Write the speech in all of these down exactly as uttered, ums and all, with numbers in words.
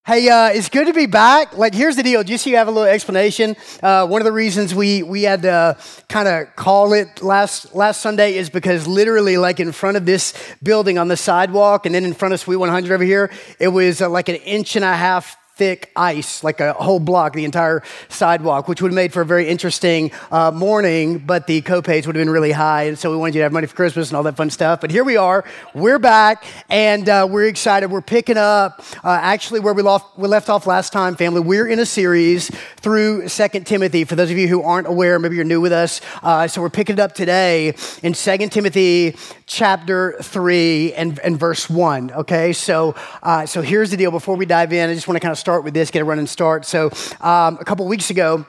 Hey, uh, it's good to be back. Like, here's the deal. Just so you have a little explanation, uh, one of the reasons we we had to kind of call it last last Sunday is because literally, like in front of this building on the sidewalk, and then in front of Suite one hundred over here, it was uh, like an inch and a half thick ice, like a whole block, the entire sidewalk, which would have made for a very interesting uh, morning, but the co-pays would have been really high, and so we wanted you to have money for Christmas and all that fun stuff. But here we are, we're back, and uh, we're excited. We're picking up uh, actually where we, lost, we left off last time, family. We're in a series through Second Timothy. For those of you who aren't aware, maybe you're new with us, uh, so we're picking it up today in Second Timothy chapter three and, and verse one, okay? So, uh, so here's the deal. Before we dive in, I just want to kind of start with this, get a running start. So um, a couple weeks ago,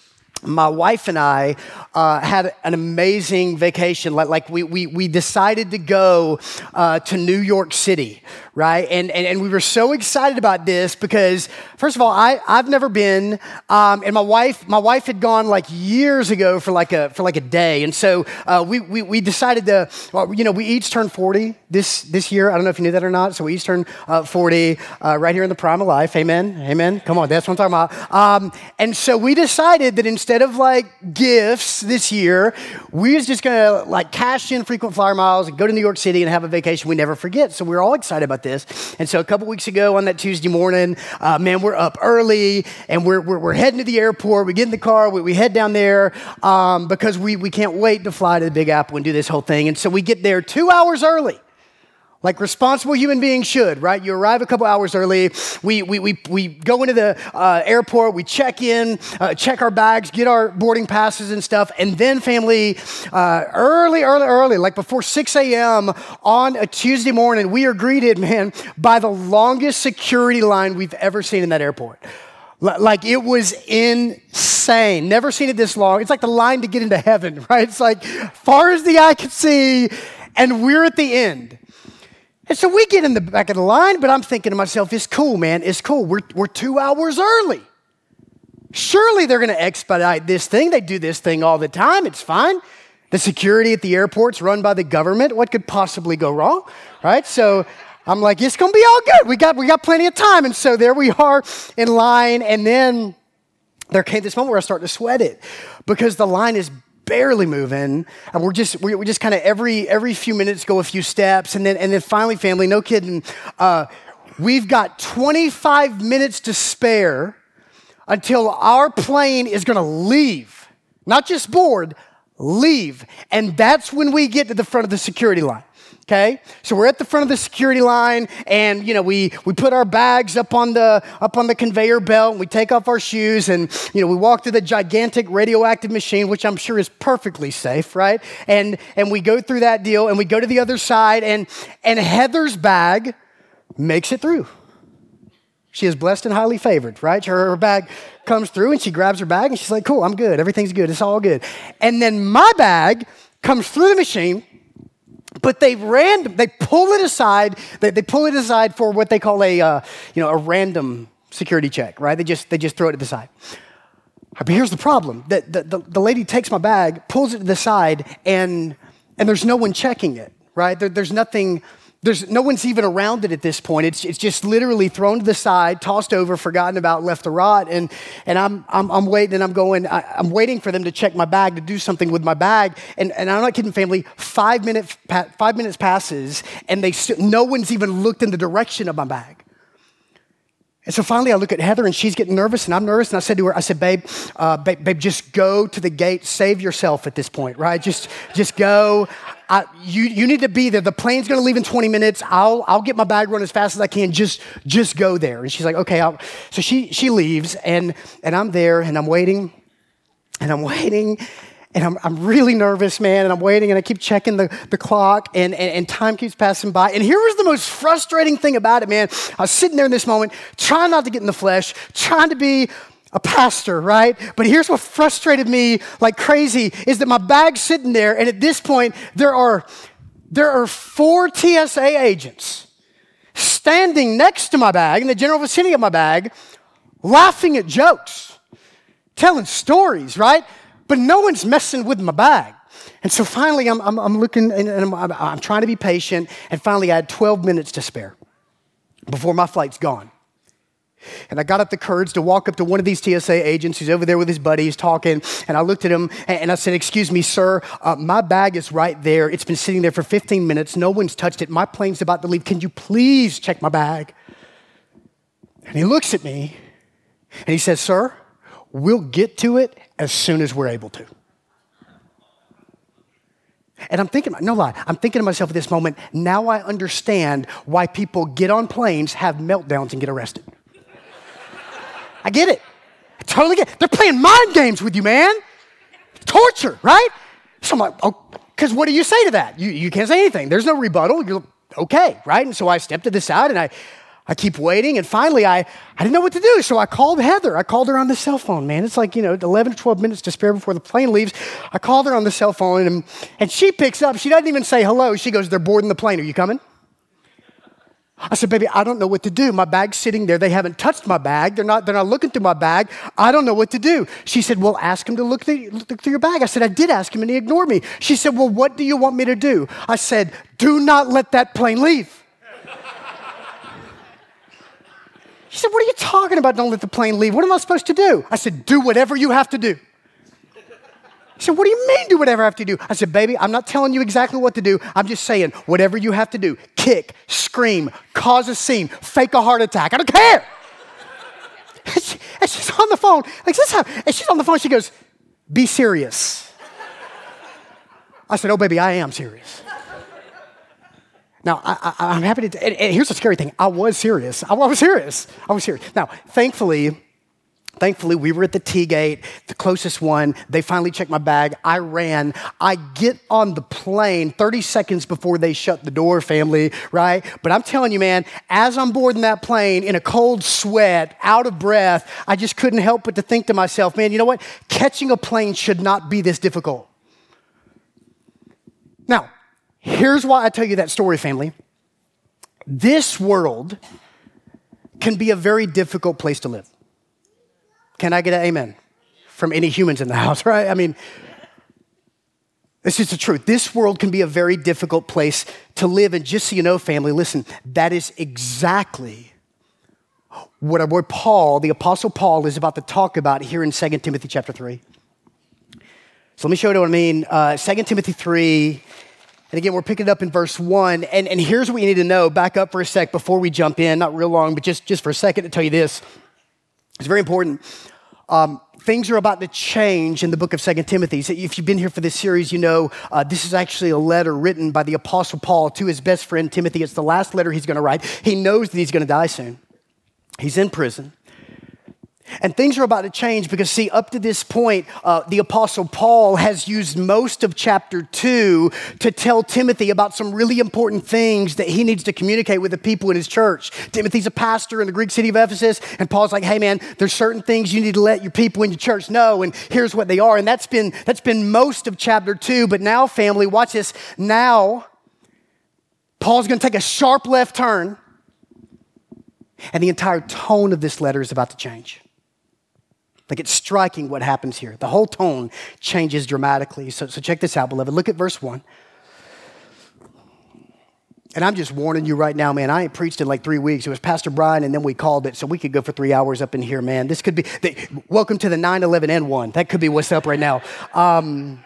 my wife and I uh, had an amazing vacation. Like, like we we we decided to go uh, to New York City, right? And, and and we were so excited about this because, first of all, I I've never been, um, and my wife my wife had gone like years ago for like a for like a day, and so uh, we we we decided to, well, you know, we each turned forty this this year. I don't know if you knew that or not. So we each turned uh, forty uh, right here in the prime of life. Amen, amen. Come on, that's what I'm talking about. Um, and so we decided that instead of like gifts this year, we was just gonna like cash in frequent flyer miles and go to New York City and have a vacation we never forget. So we we're all excited about this. And so a couple weeks ago on that Tuesday morning, uh, man, we're up early and we're, we're we're heading to the airport. We get in the car, we, we head down there um, because we we can't wait to fly to the Big Apple and do this whole thing. And so we get there two hours early. Like responsible human beings should, right? You arrive a couple hours early. We we we we go into the uh, airport. We check in, uh, check our bags, get our boarding passes and stuff, and then family, uh, early, early, early, like before six a.m. on a Tuesday morning, we are greeted, man, by the longest security line we've ever seen in that airport. Like, it was insane. Never seen it this long. It's like the line to get into heaven, right? It's like far as the eye could see, and we're at the end. And so we get in the back of the line, but I'm thinking to myself, it's cool, man. It's cool. We're, we're two hours early. Surely they're going to expedite this thing. They do this thing all the time. It's fine. The security at the airport's run by the government. What could possibly go wrong, right? So I'm like, it's going to be all good. We got, we got plenty of time. And so there we are in line. And then there came this moment where I started to sweat it because the line is barely moving, and we're just we're, we're just kind of every every few minutes go a few steps, and then and then finally, family, no kidding, uh, we've got twenty-five minutes to spare until our plane is going to leave, not just board, leave, and that's when we get to the front of the security line. Okay, so we're at the front of the security line, and you know we we put our bags up on the up on the conveyor belt, and we take off our shoes, and you know we walk through the gigantic radioactive machine, which I'm sure is perfectly safe, right? And and we go through that deal, and we go to the other side, and and Heather's bag makes it through. She is blessed and highly favored, right? Her, her bag comes through, and she grabs her bag, and she's like, "Cool, I'm good. Everything's good. It's all good." And then my bag comes through the machine. But they random, they pull it aside. They, they pull it aside for what they call a, uh, you know, a random security check, right? They just they just throw it to the side. But here's the problem: the the, the, the lady takes my bag, pulls it to the side, and and there's no one checking it, right? There, there's nothing. There's no one's even around it at this point. It's it's just literally thrown to the side, tossed over, forgotten about, left to rot. And and I'm I'm, I'm waiting and I'm going. I, I'm waiting for them to check my bag to do something with my bag. And and I'm not kidding, family. Five minutes five minutes passes, and they st- no one's even looked in the direction of my bag. And so finally, I look at Heather, and she's getting nervous, and I'm nervous. And I said to her, I said, "Babe, uh, babe, babe, just go to the gate. Save yourself at this point, right? Just just go." I, you you need to be there. The plane's going to leave in twenty minutes. I'll I'll get my bag run as fast as I can. Just just go there. And she's like, okay. I'll. So she she leaves, and and I'm there, and I'm waiting, and I'm waiting, and I'm I'm really nervous, man. And I'm waiting, and I keep checking the, the clock, and, and and time keeps passing by. And here was the most frustrating thing about it, man. I was sitting there in this moment, trying not to get in the flesh, trying to be a pastor, right? But here's what frustrated me like crazy is that my bag's sitting there, and at this point, there are there are four T S A agents standing next to my bag in the general vicinity of my bag, laughing at jokes, telling stories, right? But no one's messing with my bag. And so finally, I'm I'm, I'm looking, and I'm, I'm trying to be patient, and finally, I had twelve minutes to spare before my flight's gone. And I got up the courage to walk up to one of these T S A agents who's over there with his buddies talking. And I looked at him and I said, excuse me, sir, uh, my bag is right there. It's been sitting there for fifteen minutes. No one's touched it. My plane's about to leave. Can you please check my bag? And he looks at me and he says, sir, we'll get to it as soon as we're able to. And I'm thinking, no lie, I'm thinking to myself at this moment, now I understand why people get on planes, have meltdowns, and get arrested. I get it. I totally get it. They're playing mind games with you, man. Torture, right? So I'm like, oh, because what do you say to that? You, you can't say anything. There's no rebuttal. You're okay, right? And so I stepped to the side and I, I keep waiting. And finally, I, I didn't know what to do. So I called Heather. I called her on the cell phone, man. It's like, you know, eleven to twelve minutes to spare before the plane leaves. I called her on the cell phone and, and she picks up. She doesn't even say hello. She goes, they're boarding the plane. Are you coming? I said, baby, I don't know what to do. My bag's sitting there. They haven't touched my bag. They're not, they're not looking through my bag. I don't know what to do. She said, well, ask him to look through, look through your bag. I said, I did ask him and he ignored me. She said, well, what do you want me to do? I said, do not let that plane leave. She said, what are you talking about? Don't let the plane leave. What am I supposed to do? I said, do whatever you have to do. She said, what do you mean do whatever I have to do? I said, baby, I'm not telling you exactly what to do. I'm just saying whatever you have to do. Kick, scream, cause a scene, fake a heart attack. I don't care. And, she, and she's on the phone. Like this how, and she's on the phone. She goes, be serious. I said, oh, baby, I am serious. Now, I, I, I'm happy to, and, and here's the scary thing. I was serious. I was serious. I was serious. Now, thankfully, Thankfully, we were at the T-gate, the closest one. They finally checked my bag. I ran. I get on the plane thirty seconds before they shut the door, family, right? But I'm telling you, man, as I'm boarding that plane in a cold sweat, out of breath, I just couldn't help but to think to myself, man, you know what? Catching a plane should not be this difficult. Now, here's why I tell you that story, family. This world can be a very difficult place to live. Can I get an amen from any humans in the house, right? I mean, this is the truth. This world can be a very difficult place to live. And just so you know, family, listen, that is exactly what our boy Paul, the Apostle Paul, is about to talk about here in Second Timothy chapter three. So let me show you what I mean. Uh, Second Timothy three, and again, we're picking it up in verse one. And, and here's what you need to know. Back up for a sec before we jump in. Not real long, but just, just for a second to tell you this. It's very important. Um, things are about to change in the book of Second Timothy. So if you've been here for this series, you know uh, this is actually a letter written by the Apostle Paul to his best friend Timothy. It's the last letter he's going to write. He knows that he's going to die soon. He's in prison. And things are about to change because, see, up to this point, uh, the Apostle Paul has used most of chapter two to tell Timothy about some really important things that he needs to communicate with the people in his church. Timothy's a pastor in the Greek city of Ephesus, and Paul's like, hey, man, there's certain things you need to let your people in your church know, and here's what they are. And that's been, that's been most of chapter two. But now, family, watch this. Now, Paul's going to take a sharp left turn, and the entire tone of this letter is about to change. Like it's striking what happens here. The whole tone changes dramatically. So, so check this out, beloved. Look at verse one. And I'm just warning you right now, man, I ain't preached in like three weeks. It was Pastor Brian, and then we called it, so we could go for three hours up in here, man. This could be, the, welcome to the nine eleven N one. That could be what's up right now. Um,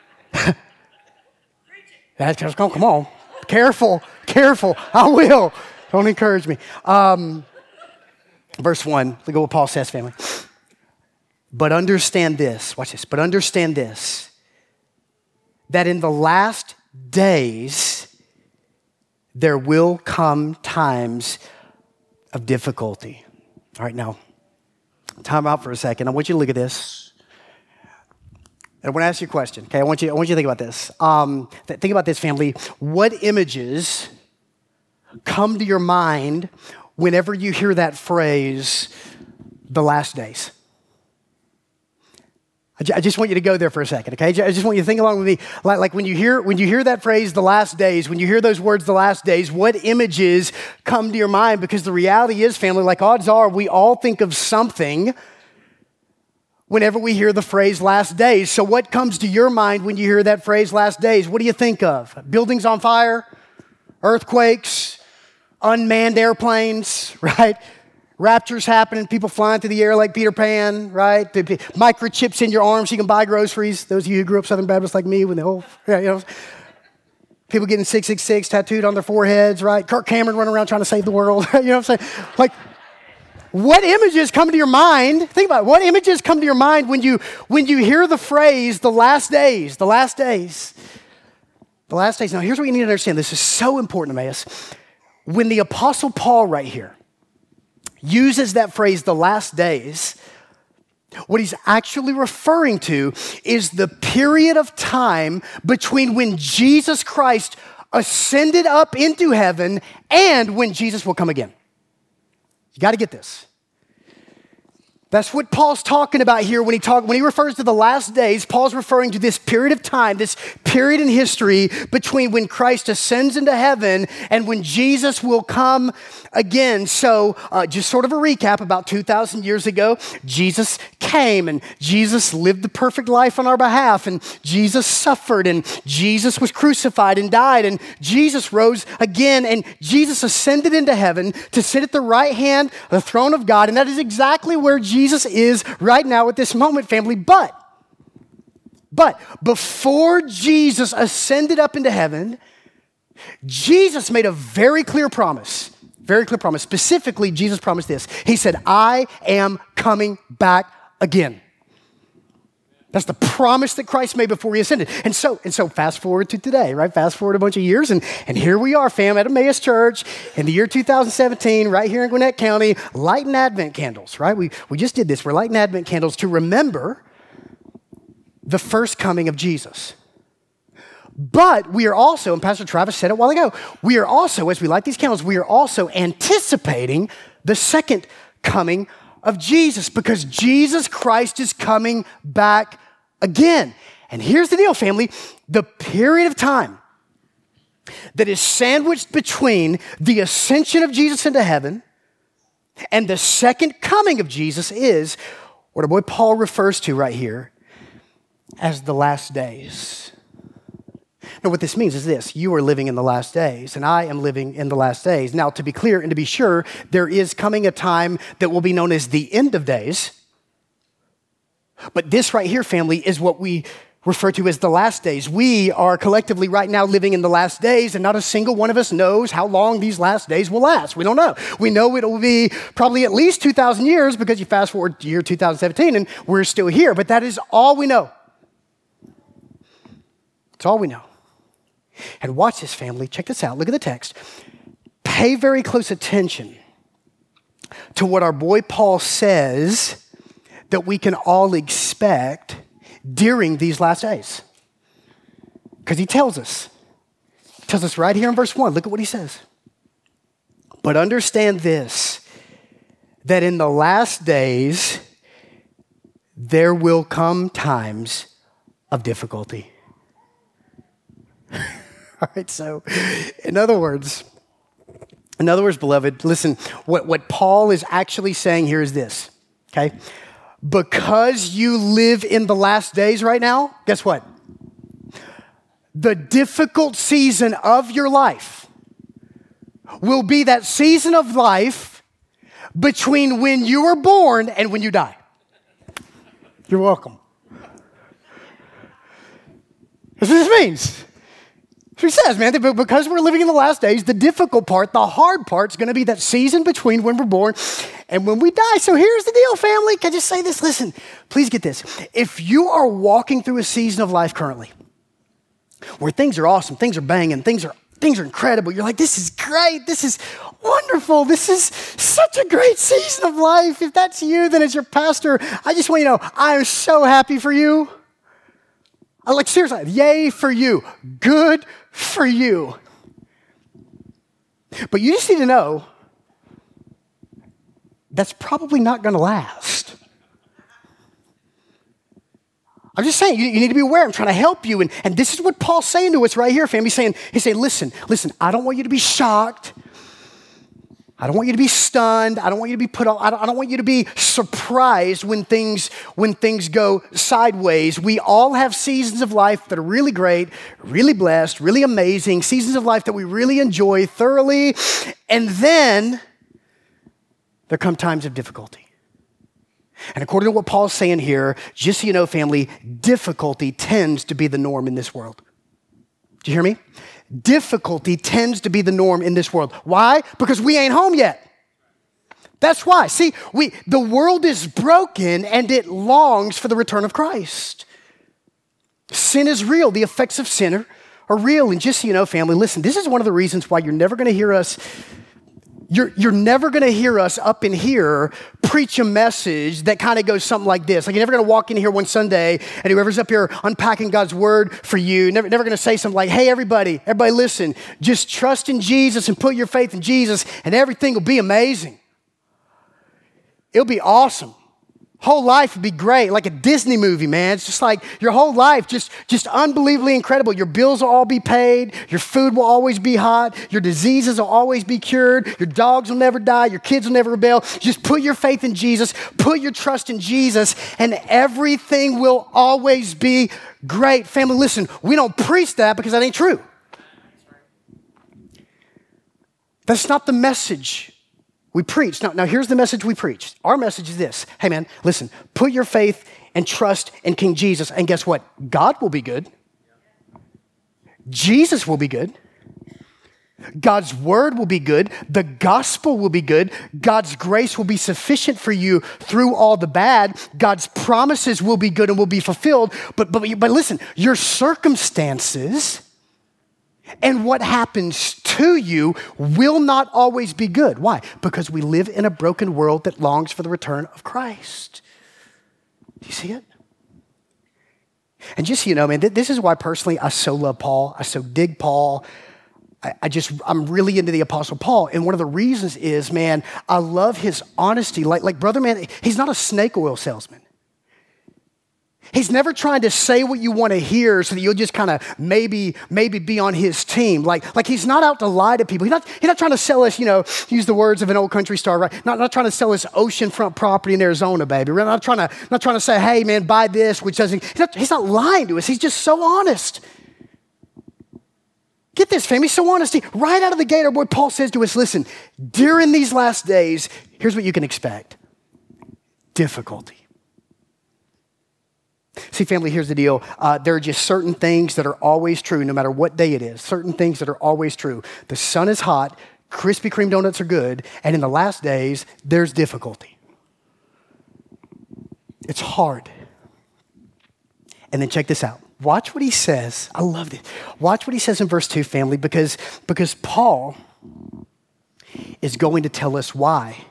that's just, come on. Careful, careful. I will. Don't encourage me. Um, verse one, look at what Paul says, family. But understand this, watch this, but understand this, that in the last days, there will come times of difficulty. All right, now, time out for a second. I want you to look at this. And I want to ask you a question, okay? I want you, I want you to think about this. Um, th- think about this, family. What images come to your mind whenever you hear that phrase, the last days? I just want you to go there for a second, okay? I just want you to think along with me. Like, like when you hear when you hear that phrase, the last days, when you hear those words, the last days, what images come to your mind? Because the reality is, family, like odds are, we all think of something whenever we hear the phrase last days. So what comes to your mind when you hear that phrase last days? What do you think of? Buildings on fire? Earthquakes? Unmanned airplanes, right? Rapture's happening, people flying through the air like Peter Pan, right? The, the microchips in your arms so you can buy groceries. Those of you who grew up Southern Baptist like me, when the whole, yeah, you know, people getting six six six tattooed on their foreheads, right? Kirk Cameron running around trying to save the world. You know what I'm saying? Like, what images come to your mind? Think about it. What images come to your mind when you when you hear the phrase, the last days, the last days, the last days. Now, here's what you need to understand. This is so important, Emmaus. When the Apostle Paul right here uses that phrase, the last days, what he's actually referring to is the period of time between when Jesus Christ ascended up into heaven and when Jesus will come again. You got to get this. That's what Paul's talking about here when he talk, when he refers to the last days. Paul's referring to this period of time, this period in history between when Christ ascends into heaven and when Jesus will come again. So uh, just sort of a recap, about two thousand years ago, Jesus came and Jesus lived the perfect life on our behalf, and Jesus suffered, and Jesus was crucified and died, and Jesus rose again, and Jesus ascended into heaven to sit at the right hand of the throne of God, and that is exactly where Jesus is right now at this moment, family. But, but before Jesus ascended up into heaven, Jesus made a very clear promise. Very clear promise. Specifically, Jesus promised this. He said, I am coming back again. That's the promise that Christ made before he ascended. And so, and so fast forward to today, right? Fast forward a bunch of years, and, and here we are, fam, at Emmaus Church in the year two thousand seventeen, right here in Gwinnett County, lighting Advent candles, right? We, we just did this. We're lighting Advent candles to remember the first coming of Jesus. But we are also, and Pastor Travis said it a while ago, we are also, as we light these candles, we are also anticipating the second coming of Jesus, because Jesus Christ is coming back again. And here's the deal, family. The period of time that is sandwiched between the ascension of Jesus into heaven and the second coming of Jesus is what our boy Paul refers to right here as the last days. Now, what this means is this. You are living in the last days, and I am living in the last days. Now, to be clear and to be sure, there is coming a time that will be known as the end of days. But this right here, family, is what we refer to as the last days. We are collectively right now living in the last days, and not a single one of us knows how long these last days will last. We don't know. We know it will be probably at least two thousand years, because you fast forward to year two thousand seventeen, and we're still here. But that is all we know. It's all we know. And watch this, family. Check this out. Look at the text. Pay very close attention to what our boy Paul says that we can all expect during these last days. Because he tells us. He tells us right here in verse one. Look at what he says. But understand this, that in the last days, there will come times of difficulty. All right, so in other words, in other words, beloved, listen, what, what Paul is actually saying here is this, okay? Because you live in the last days right now, guess what? The difficult season of your life will be that season of life between when you were born and when you die. You're welcome. That's what this means. So he says, man, that because we're living in the last days, the difficult part, the hard part is going to be that season between when we're born and when we die. So here's the deal, family. Can I just say this? Listen, please get this. If you are walking through a season of life currently where things are awesome, things are banging, things are things are incredible, you're like, this is great, this is wonderful, this is such a great season of life. If that's you, then as your pastor, I just want you to know, I am so happy for you. I like, seriously, yay for you. Good for you. But you just need to know that's probably not going to last. I'm just saying, you, you need to be aware. I'm trying to help you. And, and this is what Paul's saying to us right here, fam. He's saying, he's saying, listen, listen, I don't want you to be shocked. I don't want you to be stunned. I don't want you to be put off. I don't, I don't want you to be surprised when things, when things go sideways. We all have seasons of life that are really great, really blessed, really amazing, seasons of life that we really enjoy thoroughly. And then there come times of difficulty. And according to what Paul's saying here, just so you know, family, difficulty tends to be the norm in this world. Do you hear me? Difficulty tends to be the norm in this world. Why? Because we ain't home yet. That's why. See, we the world is broken and it longs for the return of Christ. Sin is real. The effects of sin are, are real. And just so you know, family, listen, this is one of the reasons why you're never going to hear us You're, you're never going to hear us up in here preach a message that kind of goes something like this. Like you're never going to walk in here one Sunday and whoever's up here unpacking God's word for you, never, never going to say something like, hey, everybody, everybody listen, just trust in Jesus and put your faith in Jesus and everything will be amazing. It'll be awesome. Whole life would be great, like a Disney movie, man. It's just like your whole life, just, just unbelievably incredible. Your bills will all be paid. Your food will always be hot. Your diseases will always be cured. Your dogs will never die. Your kids will never rebel. Just put your faith in Jesus. Put your trust in Jesus, and everything will always be great. Family, listen, we don't preach that because that ain't true. That's not the message we preach. Now, now, here's the message we preach. Our message is this. Hey, man, listen, put your faith and trust in King Jesus. And guess what? God will be good. Jesus will be good. God's word will be good. The gospel will be good. God's grace will be sufficient for you through all the bad. God's promises will be good and will be fulfilled. But, but, but listen, your circumstances and what happens to you will not always be good. Why? Because we live in a broken world that longs for the return of Christ. Do you see it? And just so you know, man, th- this is why personally I so love Paul. I so dig Paul. I, I just, I'm really into the Apostle Paul. And one of the reasons is, man, I love his honesty. Like, like brother, man, he's not a snake oil salesman. He's never trying to say what you want to hear so that you'll just kind of maybe, maybe be on his team. Like, like he's not out to lie to people. He's not, he's not trying to sell us, you know, use the words of an old country star, right? Not, not trying to sell us oceanfront property in Arizona, baby. We're not trying to, not trying to say, hey, man, buy this, which doesn't, he's not, he's not lying to us. He's just so honest. Get this, fam, he's so honest. He, right out of the gate, our boy Paul says to us, listen, during these last days, here's what you can expect. Difficulty. See, family, here's the deal. Uh, there are just certain things that are always true, no matter what day it is. Certain things that are always true. The sun is hot, Krispy Kreme donuts are good, and in the last days, there's difficulty. It's hard. And then check this out. Watch what he says. I love it. Watch what he says in verse two, family, because, because Paul is going to tell us why.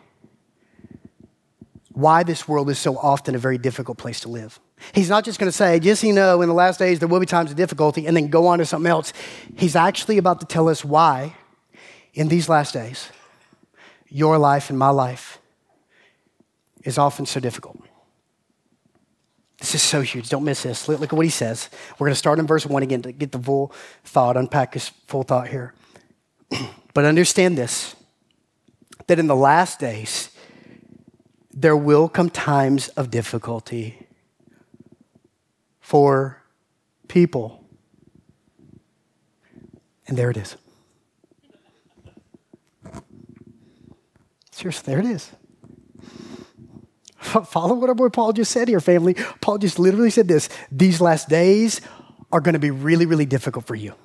Why this world is so often a very difficult place to live. He's not just going to say, just so you know, in the last days there will be times of difficulty, and then go on to something else. He's actually about to tell us why, in these last days, your life and my life is often so difficult. This is so huge. Don't miss this. Look, look at what he says. We're going to start in verse one again to get the full thought, unpack his full thought here. But understand this, that in the last days, there will come times of difficulty for people. And there it is. Seriously, there it is. Follow what our boy Paul just said here, family. Paul just literally said this. These last days are going to be really, really difficult for you.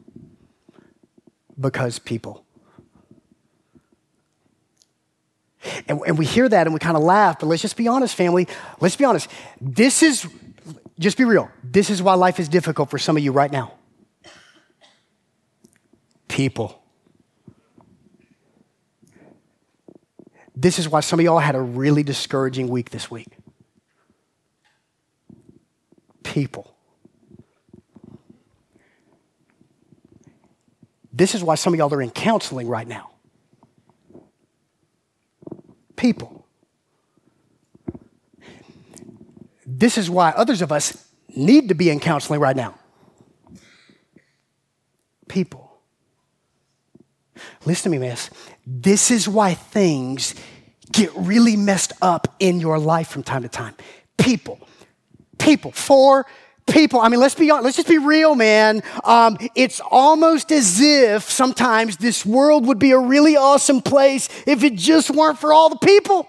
Because people. And, and we hear that and we kind of laugh, but let's just be honest, family. Let's be honest. This is, just be real. This is why life is difficult for some of you right now. People. This is why some of y'all had a really discouraging week this week. People. This is why some of y'all are in counseling right now. People. This is why others of us need to be in counseling right now. People. Listen to me, miss. This is why things get really messed up in your life from time to time. People. People. For people, I mean, let's be honest, let's just be real, man. Um, it's almost as if sometimes this world would be a really awesome place if it just weren't for all the people.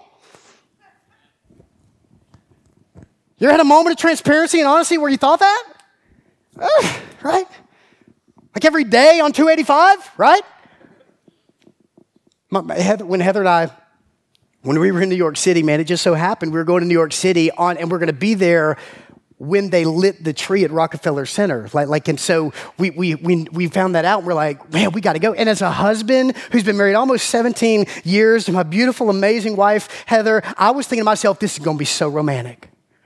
You ever had a moment of transparency and honesty where you thought that? Uh, right? Like every day on two eighty-five, right? My, my, Heather, when Heather and I, when we were in New York City, man, it just so happened we were going to New York City on, and we're going to be there when they lit the tree at Rockefeller Center. Like, like, and so we we we we found that out. And we're like, man, we got to go. And as a husband who's been married almost seventeen years to my beautiful, amazing wife, Heather, I was thinking to myself, this is going to be so romantic.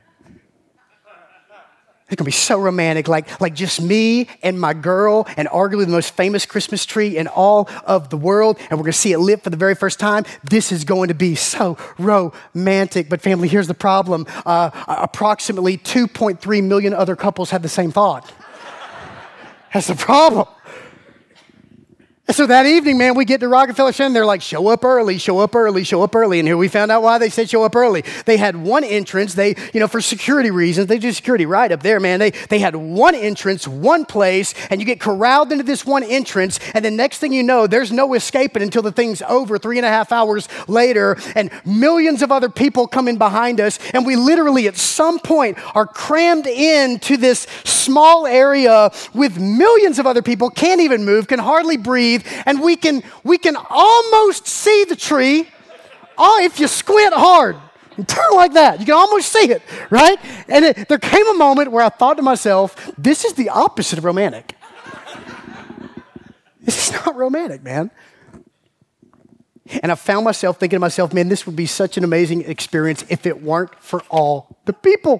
It's going to be so romantic, like, like just me and my girl and arguably the most famous Christmas tree in all of the world, and we're going to see it lit for the very first time. This is going to be so romantic. But family, here's the problem. Uh, approximately two point three million other couples had the same thought. That's the problem. And so that evening, man, we get to Rockefeller Center, and they're like, show up early, show up early, show up early. And here we found out why they said show up early. They had one entrance. They, you know, for security reasons, they do security right up there, man. They, they had one entrance, one place, and you get corralled into this one entrance, and the next thing you know, there's no escaping until the thing's over three and a half hours later, and millions of other people come in behind us, and we literally at some point are crammed into this small area with millions of other people, can't even move, can hardly breathe, and we can we can almost see the tree. Oh, if you squint hard and turn like that, you can almost see it, right? And it, there came a moment where I thought to myself, this is the opposite of romantic. This is not romantic, man. And I found myself thinking to myself, man, this would be such an amazing experience if it weren't for all the people.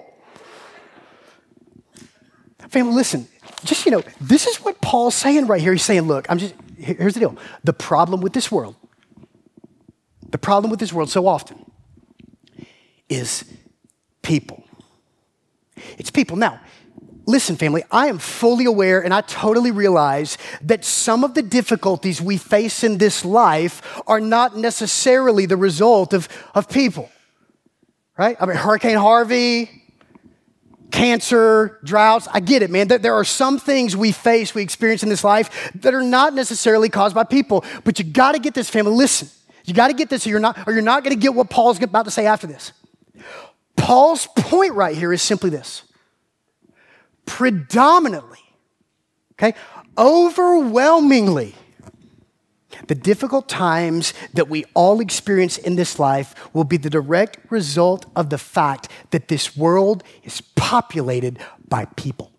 Family, listen, just, you know, this is what Paul's saying right here. He's saying, look, I'm just, here's the deal. The problem with this world, the problem with this world so often is people. It's people. Now, listen, family, I am fully aware and I totally realize that some of the difficulties we face in this life are not necessarily the result of, of people, right? I mean, Hurricane Harvey, cancer, droughts, I get it, man. There are some things we face, we experience in this life that are not necessarily caused by people. But you got to get this, family. Listen, you got to get this, or you're not, or you're not going to get what Paul's about to say after this. Paul's point right here is simply this: predominantly, okay, overwhelmingly, the difficult times that we all experience in this life will be the direct result of the fact that this world is populated by people.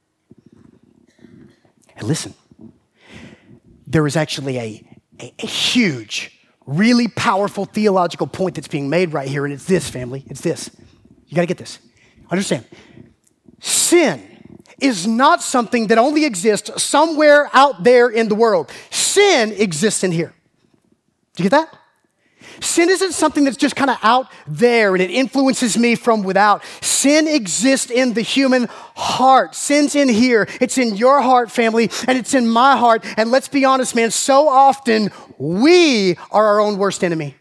And listen, there is actually a, a, a huge, really powerful theological point that's being made right here, and it's this, family. It's this. You got to get this. Understand. Sin is not something that only exists somewhere out there in the world. Sin exists in here. Do you get that? Sin isn't something that's just kind of out there and it influences me from without. Sin exists in the human heart. Sin's in here. It's in your heart, family, and it's in my heart. And let's be honest, man, so often we are our own worst enemy.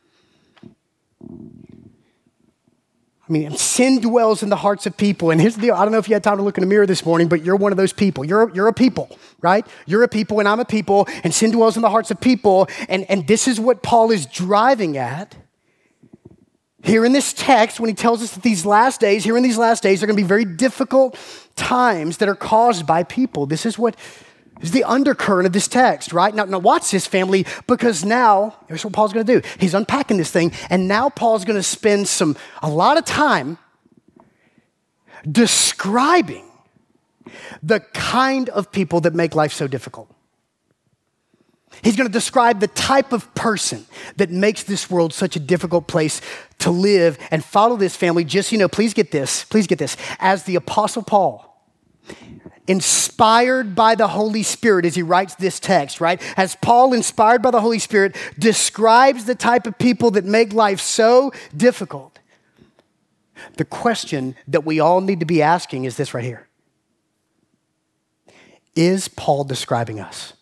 I mean, sin dwells in the hearts of people. And here's the deal. I don't know if you had time to look in the mirror this morning, but you're one of those people. You're, you're a people, right? You're a people and I'm a people, and sin dwells in the hearts of people. And, and this is what Paul is driving at here in this text when he tells us that these last days, here in these last days, are going to be very difficult times that are caused by people. This is what is the undercurrent of this text, right? Now, now watch this, family, because now, here's what Paul's going to do. He's unpacking this thing, and now Paul's going to spend some a lot of time describing the kind of people that make life so difficult. He's going to describe the type of person that makes this world such a difficult place to live. And follow this, family, just, you know, please get this, please get this. As the Apostle Paul, inspired by the Holy Spirit as he writes this text, right? As Paul, inspired by the Holy Spirit, describes the type of people that make life so difficult, the question that we all need to be asking is this right here. Is Paul describing us?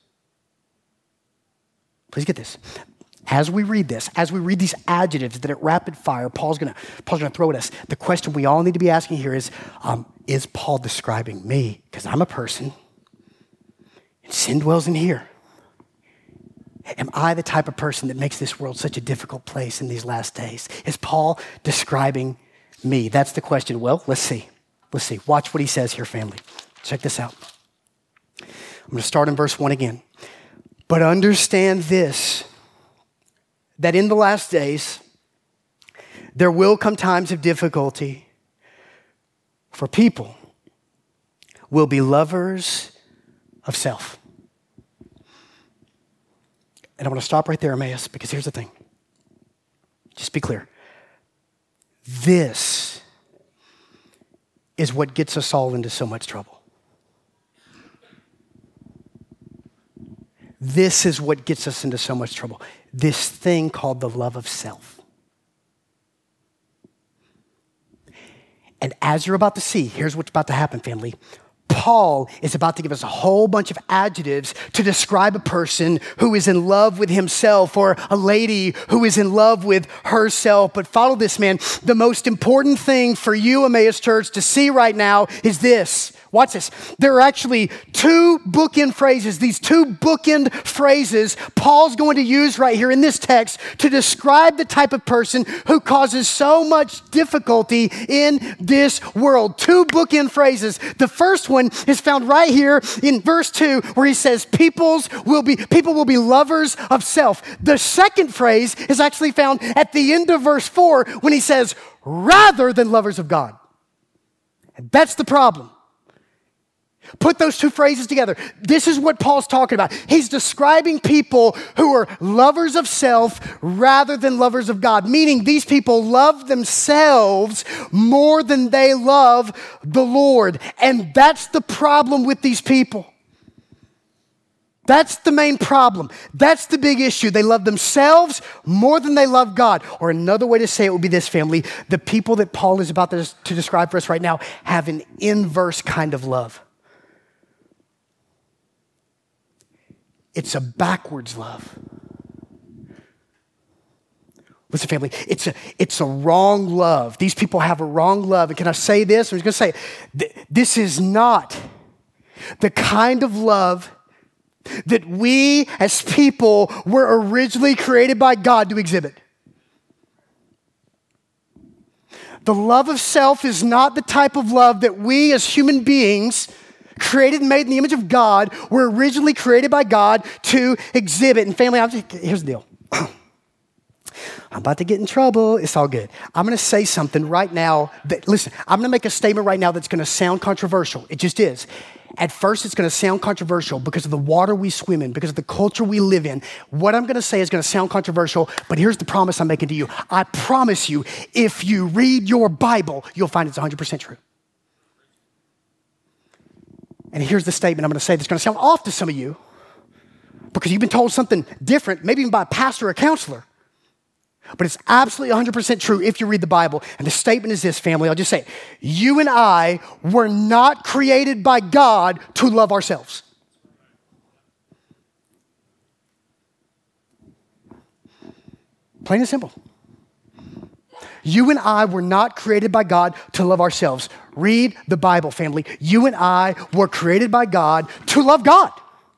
Please get this. As we read this, as we read these adjectives that at rapid fire, Paul's gonna, Paul's gonna throw at us, the question we all need to be asking here is, um, is Paul describing me? Because I'm a person, and sin dwells in here. Am I the type of person that makes this world such a difficult place in these last days? Is Paul describing me? That's the question. Well, let's see. Let's see. Watch what he says here, family. Check this out. I'm going to start in verse one again. But understand this, that in the last days, there will come times of difficulty, for people will be lovers of self. And I want to stop right there, Emmaus, because here's the thing. Just be clear. This is what gets us all into so much trouble. This is what gets us into so much trouble. This thing called the love of self. And as you're about to see, here's what's about to happen, family. Paul is about to give us a whole bunch of adjectives to describe a person who is in love with himself or a lady who is in love with herself. But follow this, man. The most important thing for you, Emmaus Church, to see right now is this. Watch this. There are actually two bookend phrases, these two bookend phrases Paul's going to use right here in this text to describe the type of person who causes so much difficulty in this world. Two bookend phrases. The first one is found right here in verse two, where he says, Peoples will be, people will be lovers of self. The second phrase is actually found at the end of verse four when he says, rather than lovers of God. And that's the problem. Put those two phrases together. This is what Paul's talking about. He's describing people who are lovers of self rather than lovers of God, meaning these people love themselves more than they love the Lord. And that's the problem with these people. That's the main problem. That's the big issue. They love themselves more than they love God. Or another way to say it would be this, family. The people that Paul is about to, to describe for us right now have an inverse kind of love. It's a backwards love. Listen, family, it's a, it's a wrong love. These people have a wrong love. And can I say this? I'm just going to say, th- this is not the kind of love that we as people were originally created by God to exhibit. The love of self is not the type of love that we as human beings created and made in the image of God, were originally created by God to exhibit. And family, I'm just, here's the deal. I'm about to get in trouble. It's all good. I'm going to say something right now that, listen, I'm going to make a statement right now that's going to sound controversial. It just is. At first, it's going to sound controversial because of the water we swim in, because of the culture we live in. What I'm going to say is going to sound controversial, but here's the promise I'm making to you. I promise you, if you read your Bible, you'll find it's one hundred percent true. And here's the statement I'm going to say that's going to sound off to some of you because you've been told something different, maybe even by a pastor or a counselor. But it's absolutely one hundred percent true if you read the Bible. And the statement is this, family. I'll just say it. You and I were not created by God to love ourselves. Plain and simple. You and I were not created by God to love ourselves. Read the Bible, family. You and I were created by God to love God.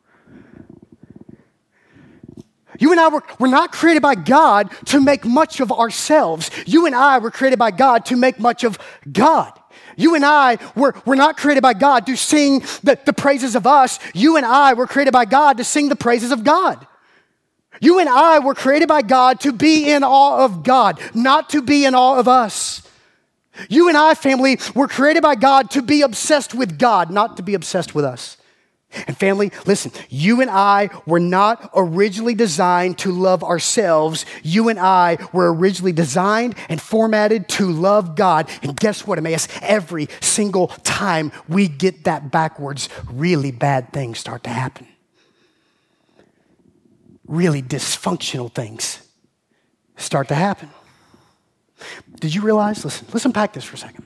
You and I were, were not created by God to make much of ourselves. You and I were created by God to make much of God. You and I were, were not created by God to sing the, the praises of us. You and I were created by God to sing the praises of God. You and I were created by God to be in awe of God, not to be in awe of us. You and I, family, were created by God to be obsessed with God, not to be obsessed with us. And family, listen, you and I were not originally designed to love ourselves. You and I were originally designed and formatted to love God. And guess what, Emmaus? Every single time we get that backwards, really bad things start to happen. Really dysfunctional things start to happen. Did you realize, listen, let's unpack this for a second.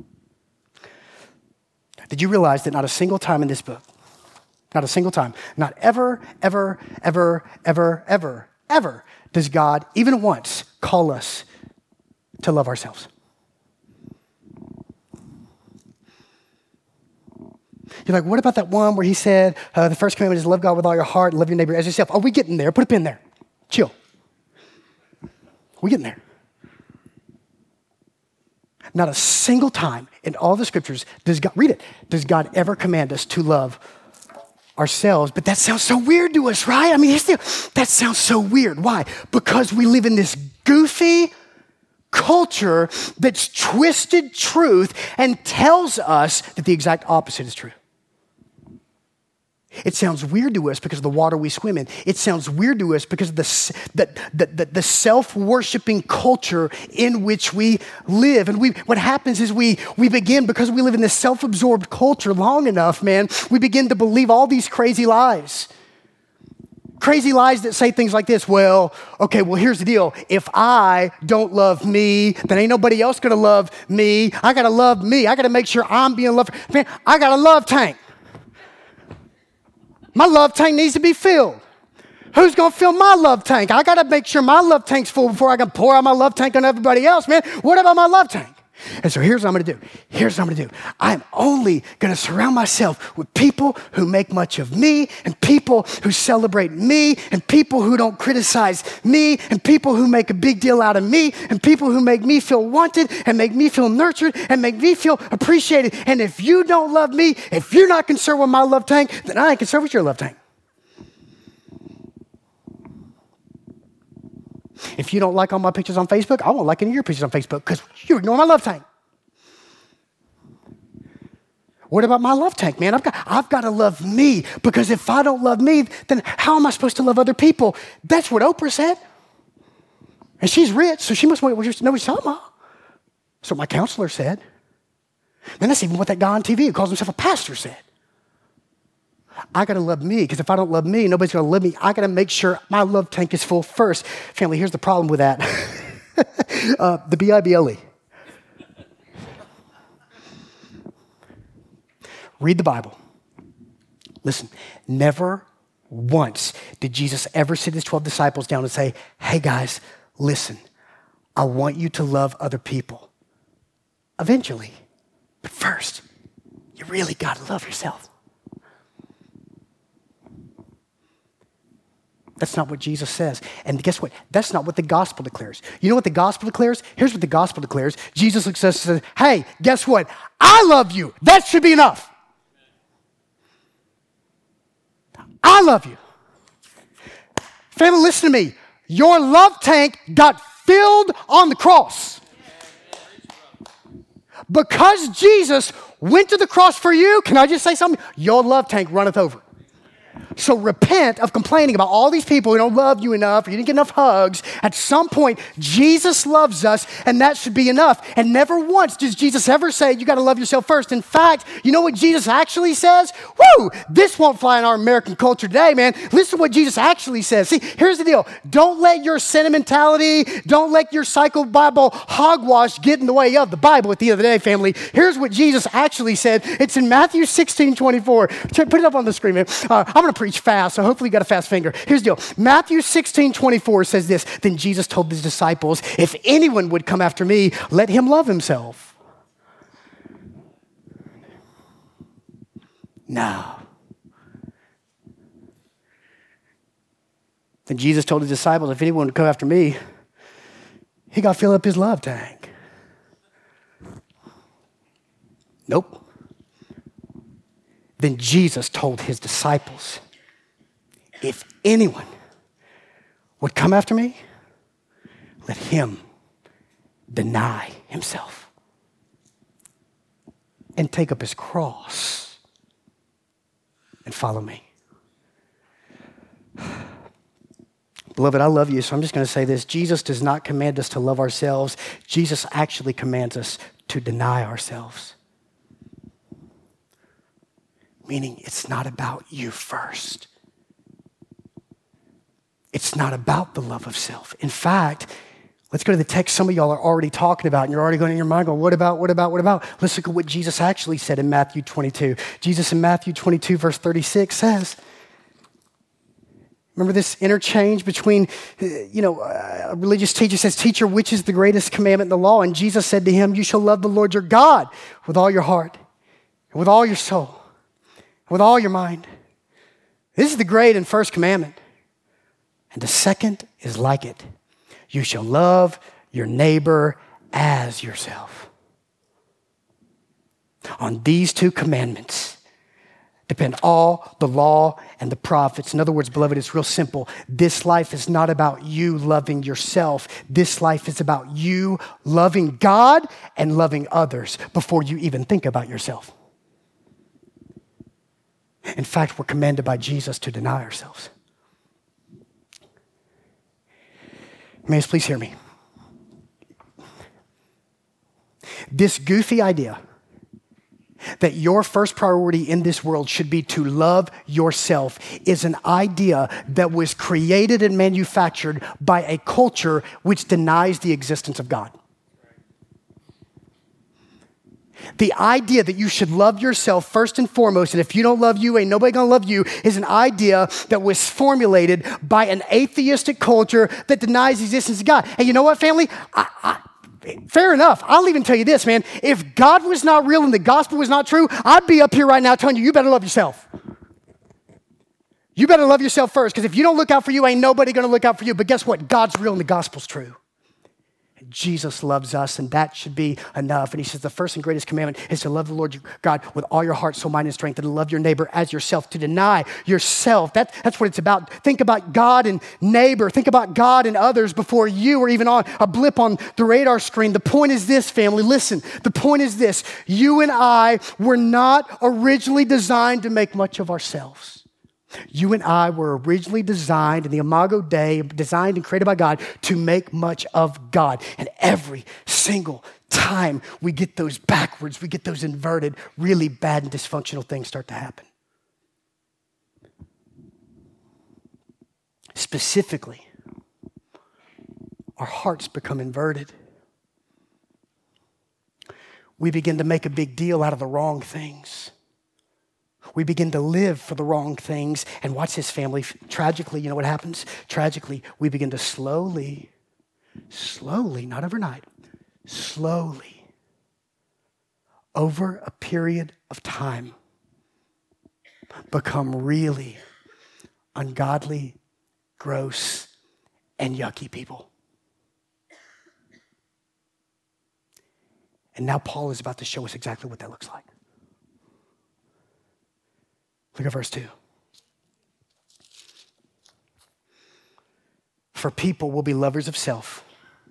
Did you realize that not a single time in this book, not a single time, not ever, ever, ever, ever, ever, ever does God even once call us to love ourselves? You're like, what about that one where he said, uh, the first commandment is love God with all your heart and love your neighbor as yourself? Oh, we getting there. Put a pin there. Chill. We getting there. Not a single time in all the scriptures does God, read it, does God ever command us to love ourselves? But that sounds so weird to us, right? I mean, still, that sounds so weird. Why? Because we live in this goofy culture that's twisted truth and tells us that the exact opposite is true. It sounds weird to us because of the water we swim in. It sounds weird to us because of the, the, the, the, the self-worshiping culture in which we live. And we, what happens is we, we begin, because we live in this self-absorbed culture long enough, man, we begin to believe all these crazy lies. Crazy lies that say things like this. Well, okay, well, here's the deal. If I don't love me, then ain't nobody else gonna love me. I gotta love me. I gotta make sure I'm being loved. Man, I got a love tank. My love tank needs to be filled. Who's going to fill my love tank? I got to make sure my love tank's full before I can pour out my love tank on everybody else, man. What about my love tank? And so here's what I'm going to do. Here's what I'm going to do. I'm only going to surround myself with people who make much of me and people who celebrate me and people who don't criticize me and people who make a big deal out of me and people who make me feel wanted and make me feel nurtured and make me feel appreciated. And if you don't love me, if you're not concerned with my love tank, then I ain't concerned with your love tank. If you don't like all my pictures on Facebook, I won't like any of your pictures on Facebook because you ignore my love tank. What about my love tank, man? I've got, I've got to love me because if I don't love me, then how am I supposed to love other people? That's what Oprah said. And she's rich, so she must know what she's talking about. That's what my counselor said. And that's even what that guy on T V who calls himself a pastor said. I got to love me because if I don't love me, nobody's going to love me. I got to make sure my love tank is full first. Family, here's the problem with that. uh, the B I B L E. Read the Bible. Listen, never once did Jesus ever sit his twelve disciples down and say, hey guys, listen, I want you to love other people. Eventually. But first, you really got to love yourself. That's not what Jesus says. And guess what? That's not what the gospel declares. You know what the gospel declares? Here's what the gospel declares. Jesus looks at us and says, hey, guess what? I love you. That should be enough. I love you. Family, listen to me. Your love tank got filled on the cross. Because Jesus went to the cross for you, can I just say something? Your love tank runneth over. So repent of complaining about all these people who don't love you enough or you didn't get enough hugs. At some point, Jesus loves us, and that should be enough. And never once does Jesus ever say, you got to love yourself first. In fact, you know what Jesus actually says? Woo! This won't fly in our American culture today, man. Listen to what Jesus actually says. See, here's the deal. Don't let your sentimentality, don't let your psycho Bible hogwash get in the way of the Bible at the end of the day, family. Here's what Jesus actually said. It's in Matthew sixteen twenty-four. Check, put it up on the screen, man. Uh, I'm going to preach fast, so hopefully you got a fast finger. Here's the deal. Matthew sixteen twenty-four says this. Then Jesus told his disciples, if anyone would come after me, let him love himself. No. Then Jesus told his disciples, if anyone would come after me, he got to fill up his love tank. Nope. Then Jesus told his disciples, if anyone would come after me, let him deny himself and take up his cross and follow me. Beloved, I love you, so I'm just going to say this. Jesus does not command us to love ourselves. Jesus actually commands us to deny ourselves. Meaning it's not about you first. It's not about the love of self. In fact, let's go to the text some of y'all are already talking about, and you're already going in your mind going, what about, what about, what about? Let's look at what Jesus actually said in Matthew twenty-two. Jesus in Matthew twenty-two, verse thirty-six says, remember this interchange between, you know, a religious teacher says, teacher, which is the greatest commandment in the law? And Jesus said to him, you shall love the Lord your God with all your heart and with all your soul with all your mind. This is the great and first commandment. And the second is like it. You shall love your neighbor as yourself. On these two commandments depend all the law and the prophets. In other words, beloved, it's real simple. This life is not about you loving yourself. This life is about you loving God and loving others before you even think about yourself. In fact, we're commanded by Jesus to deny ourselves. May you please hear me. This goofy idea that your first priority in this world should be to love yourself is an idea that was created and manufactured by a culture which denies the existence of God. The idea that you should love yourself first and foremost, and if you don't love you, ain't nobody gonna love you, is an idea that was formulated by an atheistic culture that denies the existence of God. And you know what, family? I, I, Fair enough. I'll even tell you this, man. If God was not real and the gospel was not true, I'd be up here right now telling you, you better love yourself. You better love yourself first, because if you don't look out for you, ain't nobody going to look out for you. But guess what? God's real and the gospel's true. And Jesus loves us, and that should be enough. And he says the first and greatest commandment is to love the Lord your God with all your heart, soul, mind, and strength, and to love your neighbor as yourself, to deny yourself. That, that's what it's about. Think about God and neighbor. Think about God and others before you are even on a blip on the radar screen. The point is this, family. Listen, the point is this. You and I were not originally designed to make much of ourselves. You and I were originally designed in the Imago Dei, designed and created by God to make much of God. And every single time we get those backwards, we get those inverted, really bad and dysfunctional things start to happen. Specifically, our hearts become inverted. We begin to make a big deal out of the wrong things. We begin to live for the wrong things. And watch this, family. Tragically, you know what happens? Tragically, we begin to slowly, slowly, not overnight, slowly, over a period of time, become really ungodly, gross, and yucky people. And now Paul is about to show us exactly what that looks like. Look at verse two. For people will be lovers of self,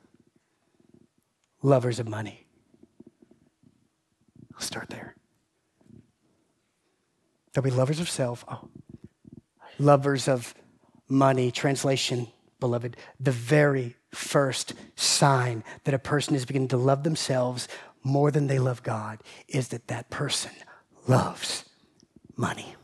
lovers of money. I'll start there. They'll be lovers of self, oh, lovers of money. Translation, beloved, the very first sign that a person is beginning to love themselves more than they love God is that that person loves money.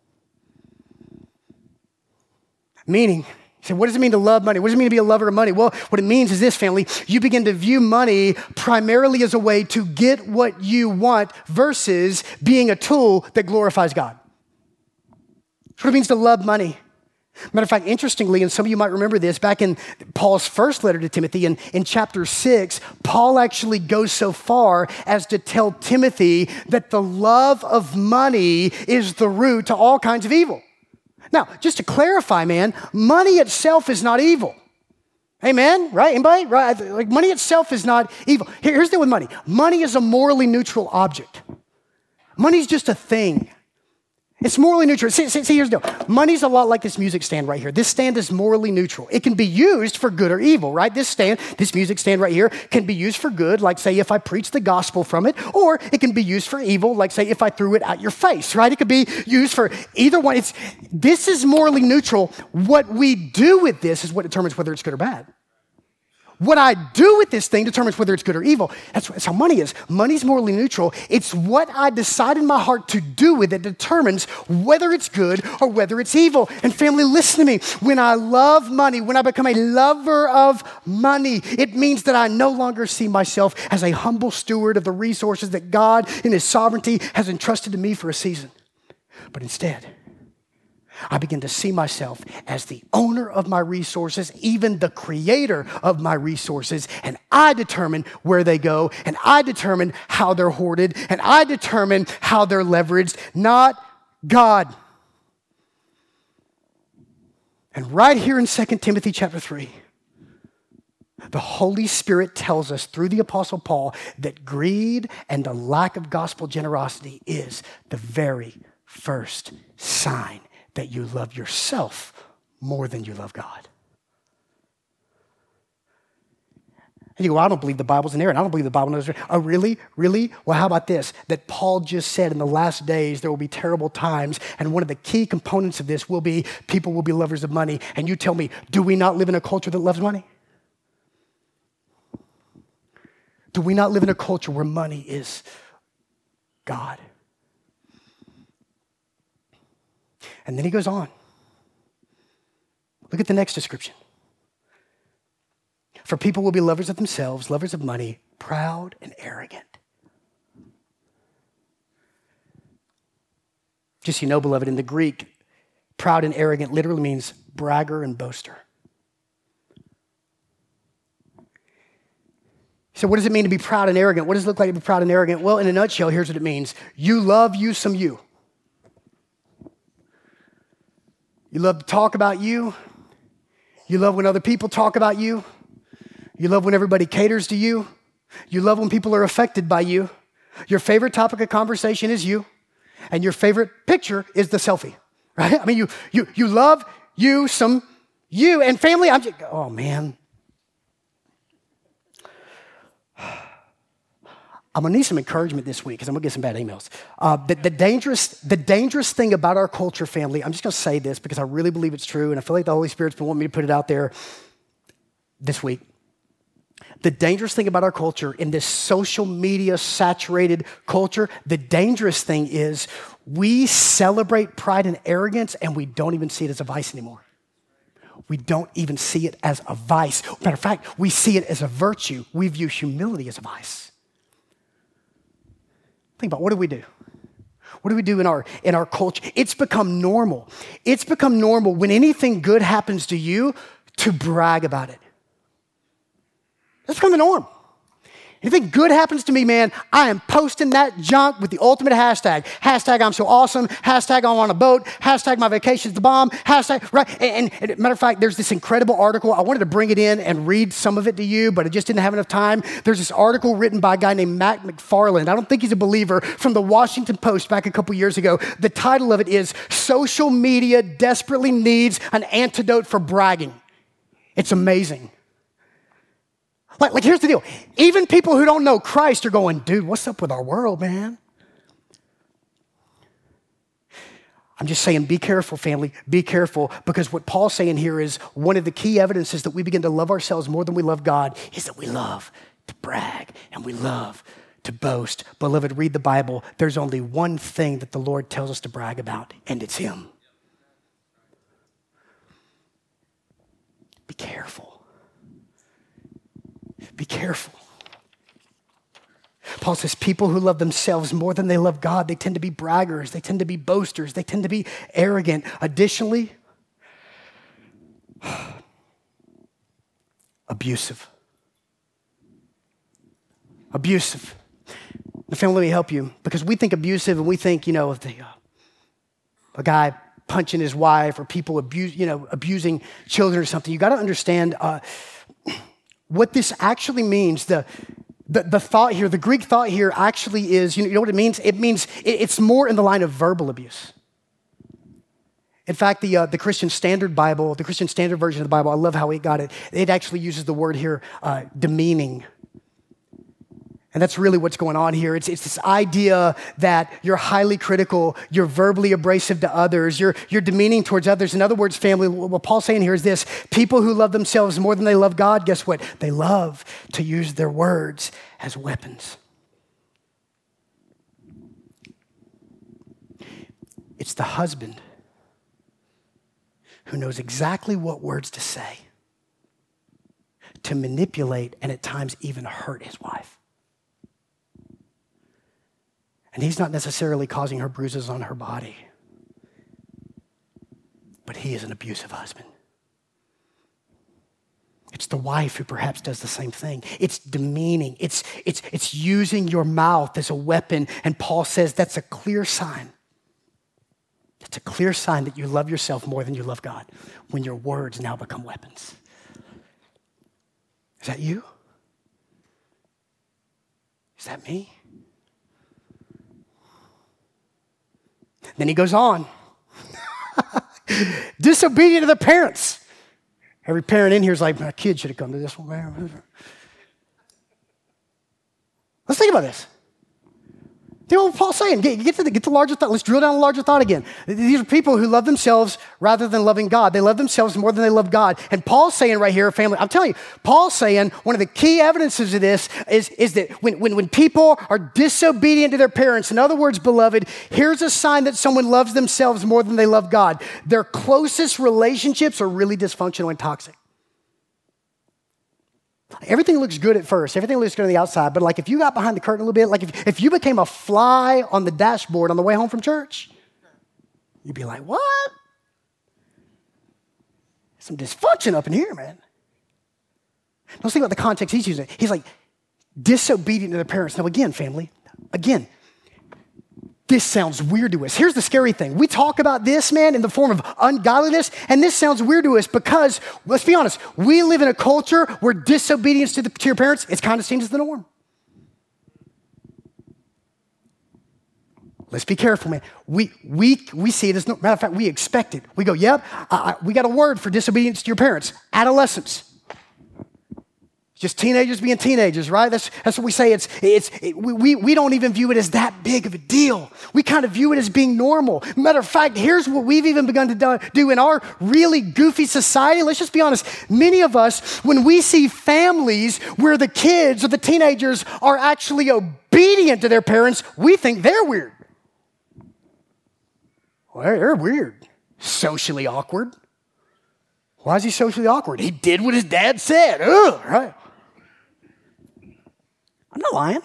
Meaning, so what does it mean to love money? What does it mean to be a lover of money? Well, what it means is this, family. You begin to view money primarily as a way to get what you want versus being a tool that glorifies God. That's what it means to love money. Matter of fact, interestingly, and some of you might remember this, back in Paul's first letter to Timothy, in, in chapter six, Paul actually goes so far as to tell Timothy that the love of money is the root to all kinds of evil. Now, just to clarify, man, money itself is not evil. Amen? Right? Anybody? Right? Like money itself is not evil. Here, here's the deal with money. Money is a morally neutral object. Money's just a thing. It's morally neutral. See, see, see, here's the deal. Money's a lot like this music stand right here. This stand is morally neutral. It can be used for good or evil, right? This stand, this music stand right here can be used for good, like say if I preach the gospel from it, or it can be used for evil, like say if I threw it at your face, right? It could be used for either one. It's, this is morally neutral. What we do with this is what determines whether it's good or bad. What I do with this thing determines whether it's good or evil. That's, that's how money is. Money's morally neutral. It's what I decide in my heart to do with it determines whether it's good or whether it's evil. And family, listen to me. When I love money, when I become a lover of money, it means that I no longer see myself as a humble steward of the resources that God in His sovereignty has entrusted to me for a season. But instead, I begin to see myself as the owner of my resources, even the creator of my resources, and I determine where they go, and I determine how they're hoarded, and I determine how they're leveraged, not God. And right here in Second Timothy chapter three, the Holy Spirit tells us through the Apostle Paul that greed and the lack of gospel generosity is the very first sign that you love yourself more than you love God. And you go, well, I don't believe the Bible's inerrant. I don't believe the Bible knows. Oh, really? Really? Well, how about this? That Paul just said in the last days there will be terrible times, and one of the key components of this will be people will be lovers of money. And you tell me, do we not live in a culture that loves money? Do we not live in a culture where money is God? And then he goes on. Look at the next description. For people will be lovers of themselves, lovers of money, proud and arrogant. Just so you know, beloved, in the Greek, proud and arrogant literally means bragger and boaster. So what does it mean to be proud and arrogant? What does it look like to be proud and arrogant? Well, in a nutshell, here's what it means. You love you some you. You love to talk about you. You love when other people talk about you. You love when everybody caters to you. You love when people are affected by you. Your favorite topic of conversation is you. And your favorite picture is the selfie, right? I mean, you you you love you some you. And family, I'm just, oh man. I'm gonna need some encouragement this week because I'm gonna get some bad emails. Uh, the, the, dangerous, the dangerous thing about our culture, family, I'm just gonna say this because I really believe it's true and I feel like the Holy Spirit's been wanting me to put it out there this week. The dangerous thing about our culture in this social media saturated culture, the dangerous thing is we celebrate pride and arrogance and we don't even see it as a vice anymore. We don't even see it as a vice. Matter of fact, we see it as a virtue. We view humility as a vice. Think about what do we do? What do we do in our in our culture? It's become normal. It's become normal when anything good happens to you to brag about it. That's become the norm. Anything good happens to me, man, I am posting that junk with the ultimate hashtag. Hashtag I'm so awesome. Hashtag I'm on a boat. Hashtag my vacation's the bomb. Hashtag, right? And, and, and matter of fact, there's this incredible article. I wanted to bring it in and read some of it to you, but I just didn't have enough time. There's this article written by a guy named Matt McFarland. I don't think he's a believer, from the Washington Post back a couple years ago. The title of it is Social Media Desperately Needs an Antidote for Bragging. It's amazing. Like, like, here's the deal. Even people who don't know Christ are going, dude, what's up with our world, man? I'm just saying, be careful, family. Be careful, because what Paul's saying here is one of the key evidences that we begin to love ourselves more than we love God is that we love to brag and we love to boast. Beloved, read the Bible. There's only one thing that the Lord tells us to brag about, and it's Him. Be careful. Be careful. Paul says people who love themselves more than they love God, they tend to be braggers, they tend to be boasters, they tend to be arrogant. Additionally, abusive. Abusive. Now, family, let me help you, because we think abusive and we think, you know, of the, uh, a guy punching his wife or people abuse, you know, abusing children or something. You got to understand uh, what this actually means. The, the the thought here, the Greek thought here actually is, you know, you know what it means? It means it, it's more in the line of verbal abuse. In fact, the uh, the Christian Standard Bible, the Christian Standard Version of the Bible, I love how it got it. It actually uses the word here, uh, demeaning. And that's really what's going on here. It's, it's this idea that you're highly critical, you're verbally abrasive to others, you're, you're demeaning towards others. In other words, family, what Paul's saying here is this: people who love themselves more than they love God, guess what? They love to use their words as weapons. It's the husband who knows exactly what words to say to manipulate and at times even hurt his wife. And he's not necessarily causing her bruises on her body, but he is an abusive husband. It's the wife who perhaps does the same thing. It's demeaning. It's, it's, it's using your mouth as a weapon. And Paul says that's a clear sign It's a clear sign that you love yourself more than you love God when your words now become weapons. Is that you? Is that me? Then he goes on. Disobedient to their parents. Every parent in here is like, my kid should have come to this one, man. Let's think about this. You know what Paul's saying? Get, get, to the, get the larger thought. Let's drill down the larger thought again. These are people who love themselves rather than loving God. They love themselves more than they love God. And Paul's saying right here, family, I'm telling you, Paul's saying one of the key evidences of this is, is that when, when, when people are disobedient to their parents, in other words, beloved, here's a sign that someone loves themselves more than they love God. Their closest relationships are really dysfunctional and toxic. Everything looks good at first. Everything looks good on the outside. But like if you got behind the curtain a little bit, like if, if you became a fly on the dashboard on the way home from church, you'd be like, what? Some dysfunction up in here, man. Let's think about the context he's using. He's like, disobedient to their parents. Now again, family, again, this sounds weird to us. Here's the scary thing. We talk about this, man, in the form of ungodliness, and this sounds weird to us because, let's be honest, we live in a culture where disobedience to, the, to your parents, it's kind of seen as the norm. Let's be careful, man. We, we, we see it as, no, matter of fact, we expect it. We go, yep, I, I, we got a word for disobedience to your parents. Adolescence. Just teenagers being teenagers, right? That's, that's what we say. It's, it's, it, we, we don't even view it as that big of a deal. We kind of view it as being normal. Matter of fact, here's what we've even begun to do, do in our really goofy society. Let's just be honest. Many of us, when we see families where the kids or the teenagers are actually obedient to their parents, we think they're weird. Well, they're weird. Socially awkward. Why is he socially awkward? He did what his dad said. Ugh, right? I'm not lying.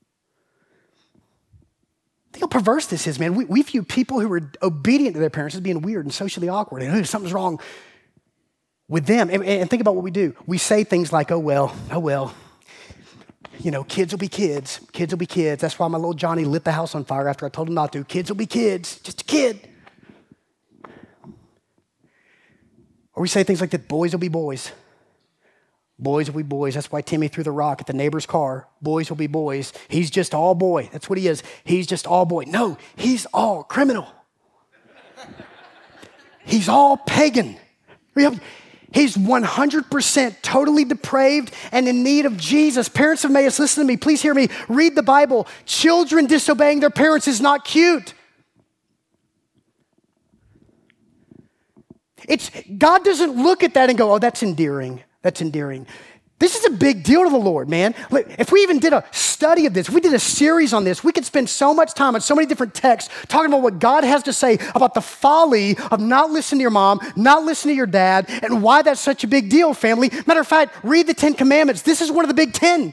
Think how perverse this is, man. We, we view people who are obedient to their parents as being weird and socially awkward, and oh, something's wrong with them. And, and think about what we do. We say things like, oh, well, oh, well. You know, kids will be kids. Kids will be kids. That's why my little Johnny lit the house on fire after I told him not to. Kids will be kids. Just a kid. Or we say things like that, boys will be boys. Boys will be boys. That's why Timmy threw the rock at the neighbor's car. Boys will be boys. He's just all boy. That's what he is. He's just all boy. No, he's all criminal. He's all pagan. He's one hundred percent totally depraved and in need of Jesus. Parents of Emmaus, listen to me. Please hear me. Read the Bible. Children disobeying their parents is not cute. It's, God doesn't look at that and go, oh, that's endearing. That's endearing. This is a big deal to the Lord, man. If we even did a study of this, if we did a series on this, we could spend so much time on so many different texts talking about what God has to say about the folly of not listening to your mom, not listening to your dad, and why that's such a big deal, family. Matter of fact, read the Ten Commandments. This is one of the big ten.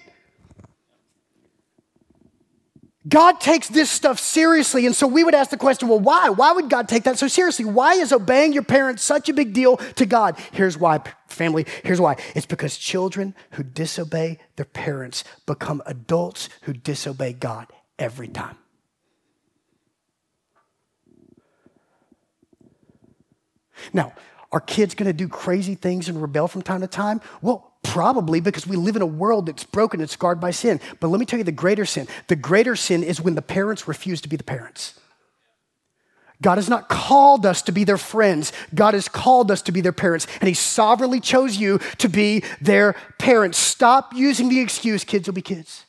God takes this stuff seriously, and so we would ask the question, well, why? Why would God take that so seriously? Why is obeying your parents such a big deal to God? Here's why, family. Here's why. It's because children who disobey their parents become adults who disobey God every time. Now, are kids going to do crazy things and rebel from time to time? Well, probably, because we live in a world that's broken and scarred by sin. But let me tell you the greater sin. The greater sin is when the parents refuse to be the parents. God has not called us to be their friends. God has called us to be their parents, and he sovereignly chose you to be their parents. Stop using the excuse, kids will be kids.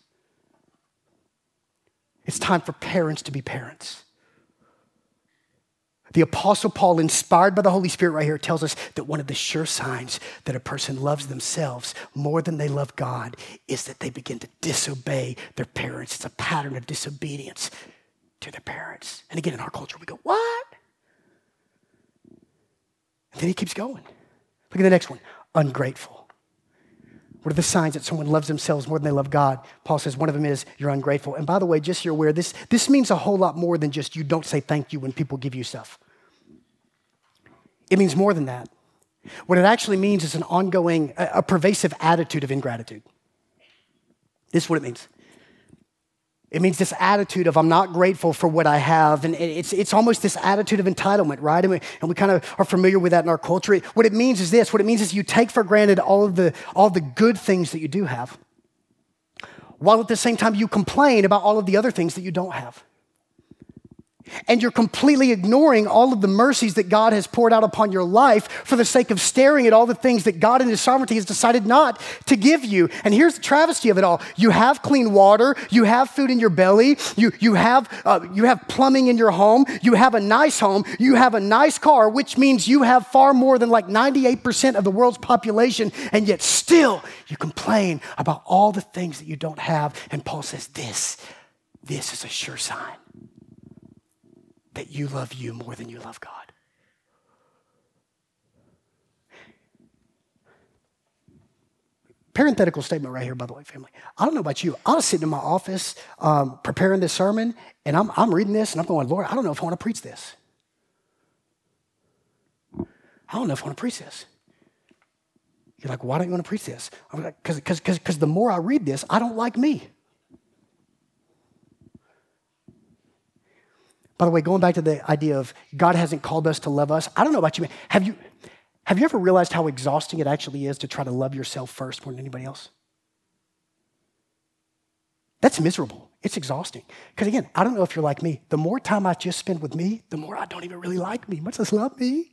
It's time for parents to be parents. The Apostle Paul, inspired by the Holy Spirit right here, tells us that one of the sure signs that a person loves themselves more than they love God is that they begin to disobey their parents. It's a pattern of disobedience to their parents. And again, in our culture, we go, what? And then he keeps going. Look at the next one, ungrateful. What are the signs that someone loves themselves more than they love God? Paul says one of them is you're ungrateful. And by the way, just so you're aware, this, this means a whole lot more than just you don't say thank you when people give you stuff. It means more than that. What it actually means is an ongoing, a, a pervasive attitude of ingratitude. This is what it means. It means this attitude of I'm not grateful for what I have. And it's, it's almost this attitude of entitlement, right? And we, and we kind of are familiar with that in our culture. It, what it means is this. What it means is you take for granted all of the, all of the good things that you do have, while at the same time you complain about all of the other things that you don't have. And you're completely ignoring all of the mercies that God has poured out upon your life for the sake of staring at all the things that God in His sovereignty has decided not to give you. And here's the travesty of it all. You have clean water. You have food in your belly. You, you, have, uh, you have plumbing in your home. You have a nice home. You have a nice car, which means you have far more than like ninety-eight percent of the world's population. And yet still you complain about all the things that you don't have. And Paul says this, this is a sure sign that you love you more than you love God. Parenthetical statement right here, by the way, family. I don't know about you. I was sitting in my office um, preparing this sermon, and I'm, I'm reading this, and I'm going, Lord, I don't know if I want to preach this. I don't know if I want to preach this. You're like, why don't you want to preach this? I'm like, because because because the more I read this, I don't like me. By the way, going back to the idea of God hasn't called us to love us, I don't know about you, man. Have you, have you ever realized how exhausting it actually is to try to love yourself first more than anybody else? That's miserable. It's exhausting. Because again, I don't know if you're like me. The more time I just spend with me, the more I don't even really like me, much less love me.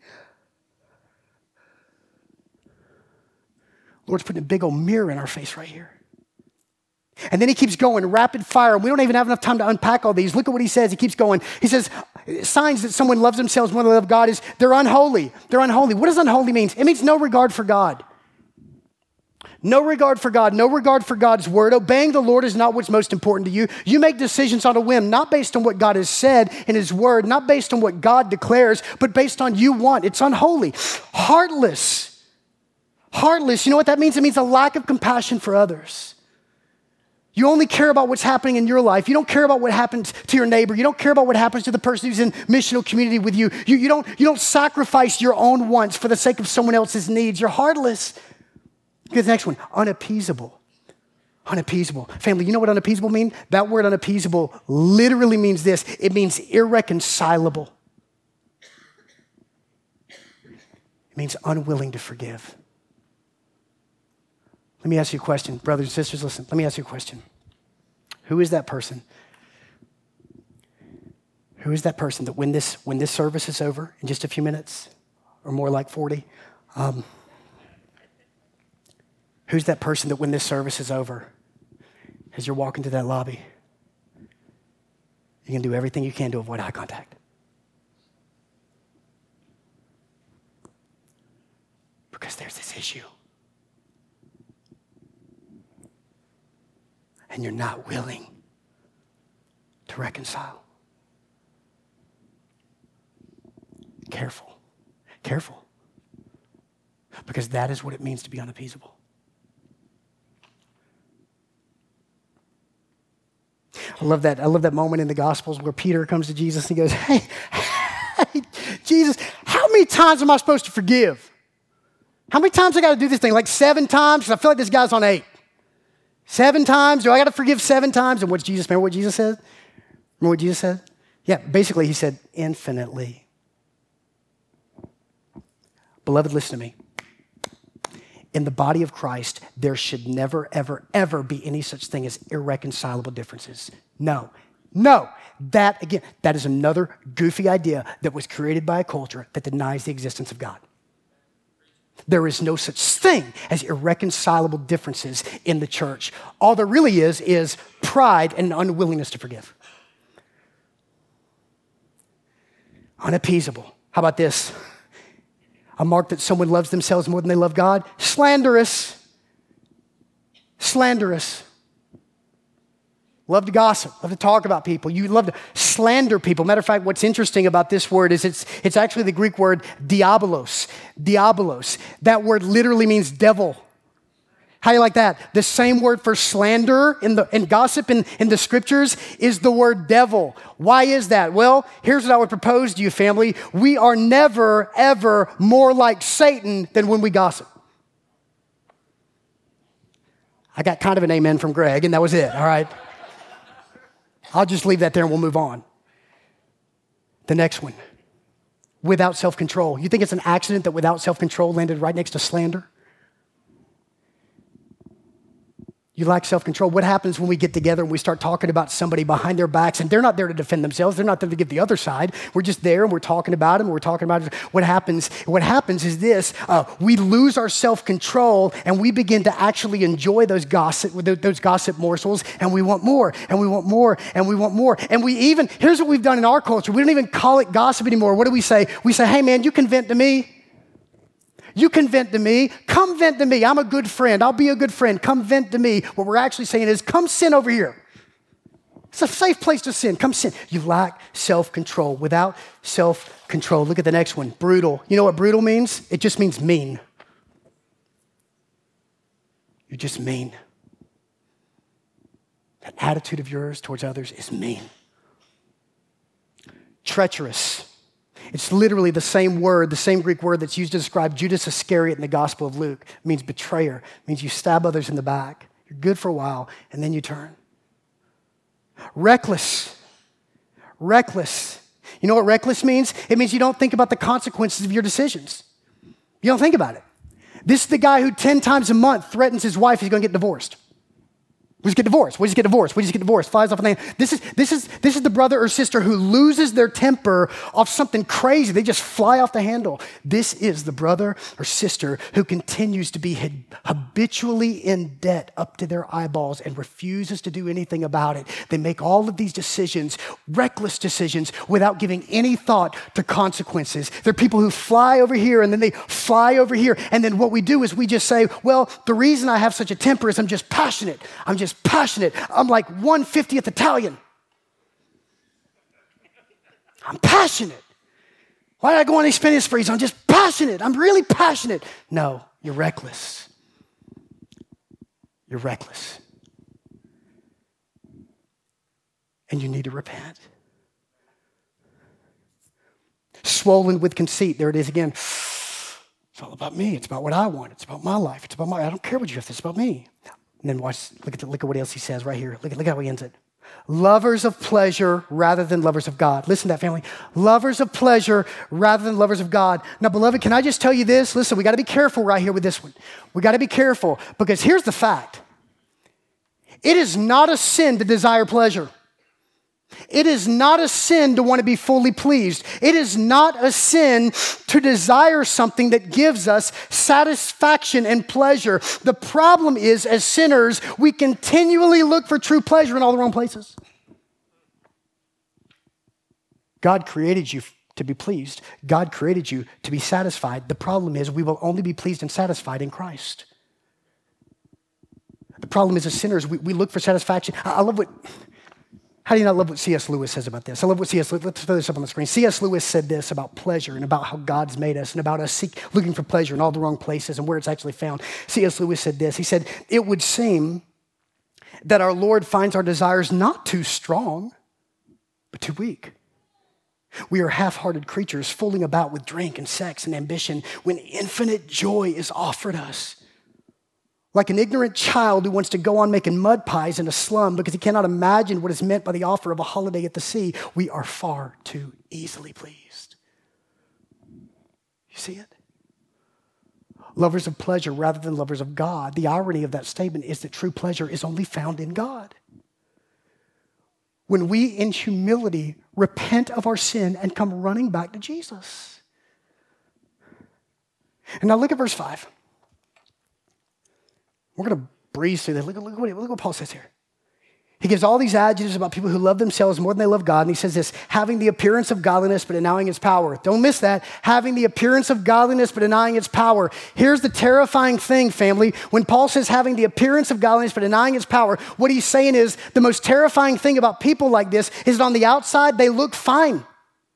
Lord's putting a big old mirror in our face right here. And then he keeps going, rapid fire. We don't even have enough time to unpack all these. Look at what he says. He keeps going. He says, signs that someone loves themselves more than they love God is they're unholy. They're unholy. What does unholy mean? It means no regard for God. No regard for God. No regard for God's word. Obeying the Lord is not what's most important to you. You make decisions on a whim, not based on what God has said in his word, not based on what God declares, but based on you want. It's unholy. Heartless. Heartless. You know what that means? It means a lack of compassion for others. You only care about what's happening in your life. You don't care about what happens to your neighbor. You don't care about what happens to the person who's in missional community with you. You, you, don't, you don't sacrifice your own wants for the sake of someone else's needs. You're heartless. Here's the next one, unappeasable. Unappeasable. Family, you know what unappeasable means? That word unappeasable literally means this. It means irreconcilable. It means unwilling to forgive. Let me ask you a question. Brothers and sisters, listen. Let me ask you a question. Who is that person? Who is that person that when this, when this service is over in just a few minutes, or more like forty, um, who's that person that when this service is over, as you're walking to that lobby, you can do everything you can to avoid eye contact? Because there's this issue. And you're not willing to reconcile. Careful, careful. Because that is what it means to be unappeasable. I love that. I love that moment in the Gospels where Peter comes to Jesus and he goes, hey, hey, Jesus, how many times am I supposed to forgive? How many times I got to do this thing? Like seven times? Because I feel like this guy's on eight. Seven times? Do I got to forgive seven times? And what's Jesus? Remember what Jesus said? Remember what Jesus said? Yeah, basically he said infinitely. Beloved, listen to me. In the body of Christ, there should never, ever, ever be any such thing as irreconcilable differences. No, no. That, again, that is another goofy idea that was created by a culture that denies the existence of God. There is no such thing as irreconcilable differences in the church. All there really is is pride and unwillingness to forgive. Unappeasable. How about this? A mark that someone loves themselves more than they love God? Slanderous. Slanderous. Love to gossip, love to talk about people. You love to slander people. Matter of fact, what's interesting about this word is it's, it's actually the Greek word diabolos. Diabolos. That word literally means devil. How do you like that? The same word for slander in the in gossip in, in the scriptures is the word devil. Why is that? Well, here's what I would propose to you, family. We are never, ever more like Satan than when we gossip. I got kind of an amen from Greg, and that was it, all right? I'll just leave that there and we'll move on. The next one, without self-control. You think it's an accident that without self-control landed right next to slander? You lack self-control. What happens when we get together and we start talking about somebody behind their backs and they're not there to defend themselves. They're not there to give the other side. We're just there and we're talking about them. We're talking about it. What happens, what happens is this. Uh, we lose our self-control and we begin to actually enjoy those gossip, those gossip morsels, and we want more and we want more and we want more. And we even, here's what we've done in our culture. We don't even call it gossip anymore. What do we say? We say, hey man, you can vent to me. You can vent to me. Come vent to me. I'm a good friend. I'll be a good friend. Come vent to me. What we're actually saying is, come sin over here. It's a safe place to sin. Come sin. You lack self-control. Without self-control, look at the next one. Brutal. You know what brutal means? It just means mean. You're just mean. That attitude of yours towards others is mean. Treacherous. It's literally the same word, the same Greek word that's used to describe Judas Iscariot in the Gospel of Luke. It means betrayer. It means you stab others in the back. You're good for a while, and then you turn. Reckless. Reckless. You know what reckless means? It means you don't think about the consequences of your decisions. You don't think about it. This is the guy who ten times a month threatens his wife he's going to get divorced. We just get divorced. We just get divorced. We just get divorced. Flies off the name. This is this is this is the brother or sister who loses their temper off something crazy. They just fly off the handle. This is the brother or sister who continues to be habitually in debt up to their eyeballs and refuses to do anything about it. They make all of these decisions, reckless decisions, without giving any thought to consequences. They're people who fly over here and then they fly over here. And then what we do is we just say, well, the reason I have such a temper is I'm just passionate. I'm just passionate. I'm like one fiftieth Italian. I'm passionate. Why did I go on these spending sprees? I'm just passionate. I'm really passionate. No, you're reckless. You're reckless. And you need to repent. Swollen with conceit. There it is again. It's all about me. It's about what I want. It's about my life. It's about my, I don't care what you have to say. It's about me. And then watch, look at, the, look at what else he says right here. Look at, look at how he ends it. Lovers of pleasure rather than lovers of God. Listen to that, family. Lovers of pleasure rather than lovers of God. Now, beloved, can I just tell you this? Listen, we got to be careful right here with this one. We got to be careful because here's the fact. It is not a sin to desire pleasure. It is not a sin to want to be fully pleased. It is not a sin to desire something that gives us satisfaction and pleasure. The problem is, as sinners, we continually look for true pleasure in all the wrong places. God created you to be pleased. God created you to be satisfied. The problem is we will only be pleased and satisfied in Christ. The problem is, as sinners, we, we look for satisfaction. I, I love what... How do you not love what C S Lewis says about this? I love what C S Lewis, let's throw this up on the screen. C S Lewis said this about pleasure and about how God's made us and about us seek, looking for pleasure in all the wrong places and where it's actually found. C S Lewis said this. He said, it would seem that our Lord finds our desires not too strong, but too weak. We are half-hearted creatures fooling about with drink and sex and ambition when infinite joy is offered us. Like an ignorant child who wants to go on making mud pies in a slum because he cannot imagine what is meant by the offer of a holiday at the sea, we are far too easily pleased. You see it? Lovers of pleasure rather than lovers of God. The irony of that statement is that true pleasure is only found in God. When we, in humility, repent of our sin and come running back to Jesus. And now look at verse five. We're going to breeze through this. Look, look, look, look what Paul says here. He gives all these adjectives about people who love themselves more than they love God. And he says this, having the appearance of godliness but denying its power. Don't miss that. Having the appearance of godliness but denying its power. Here's the terrifying thing, family. When Paul says having the appearance of godliness but denying its power, what he's saying is the most terrifying thing about people like this is that on the outside, they look fine.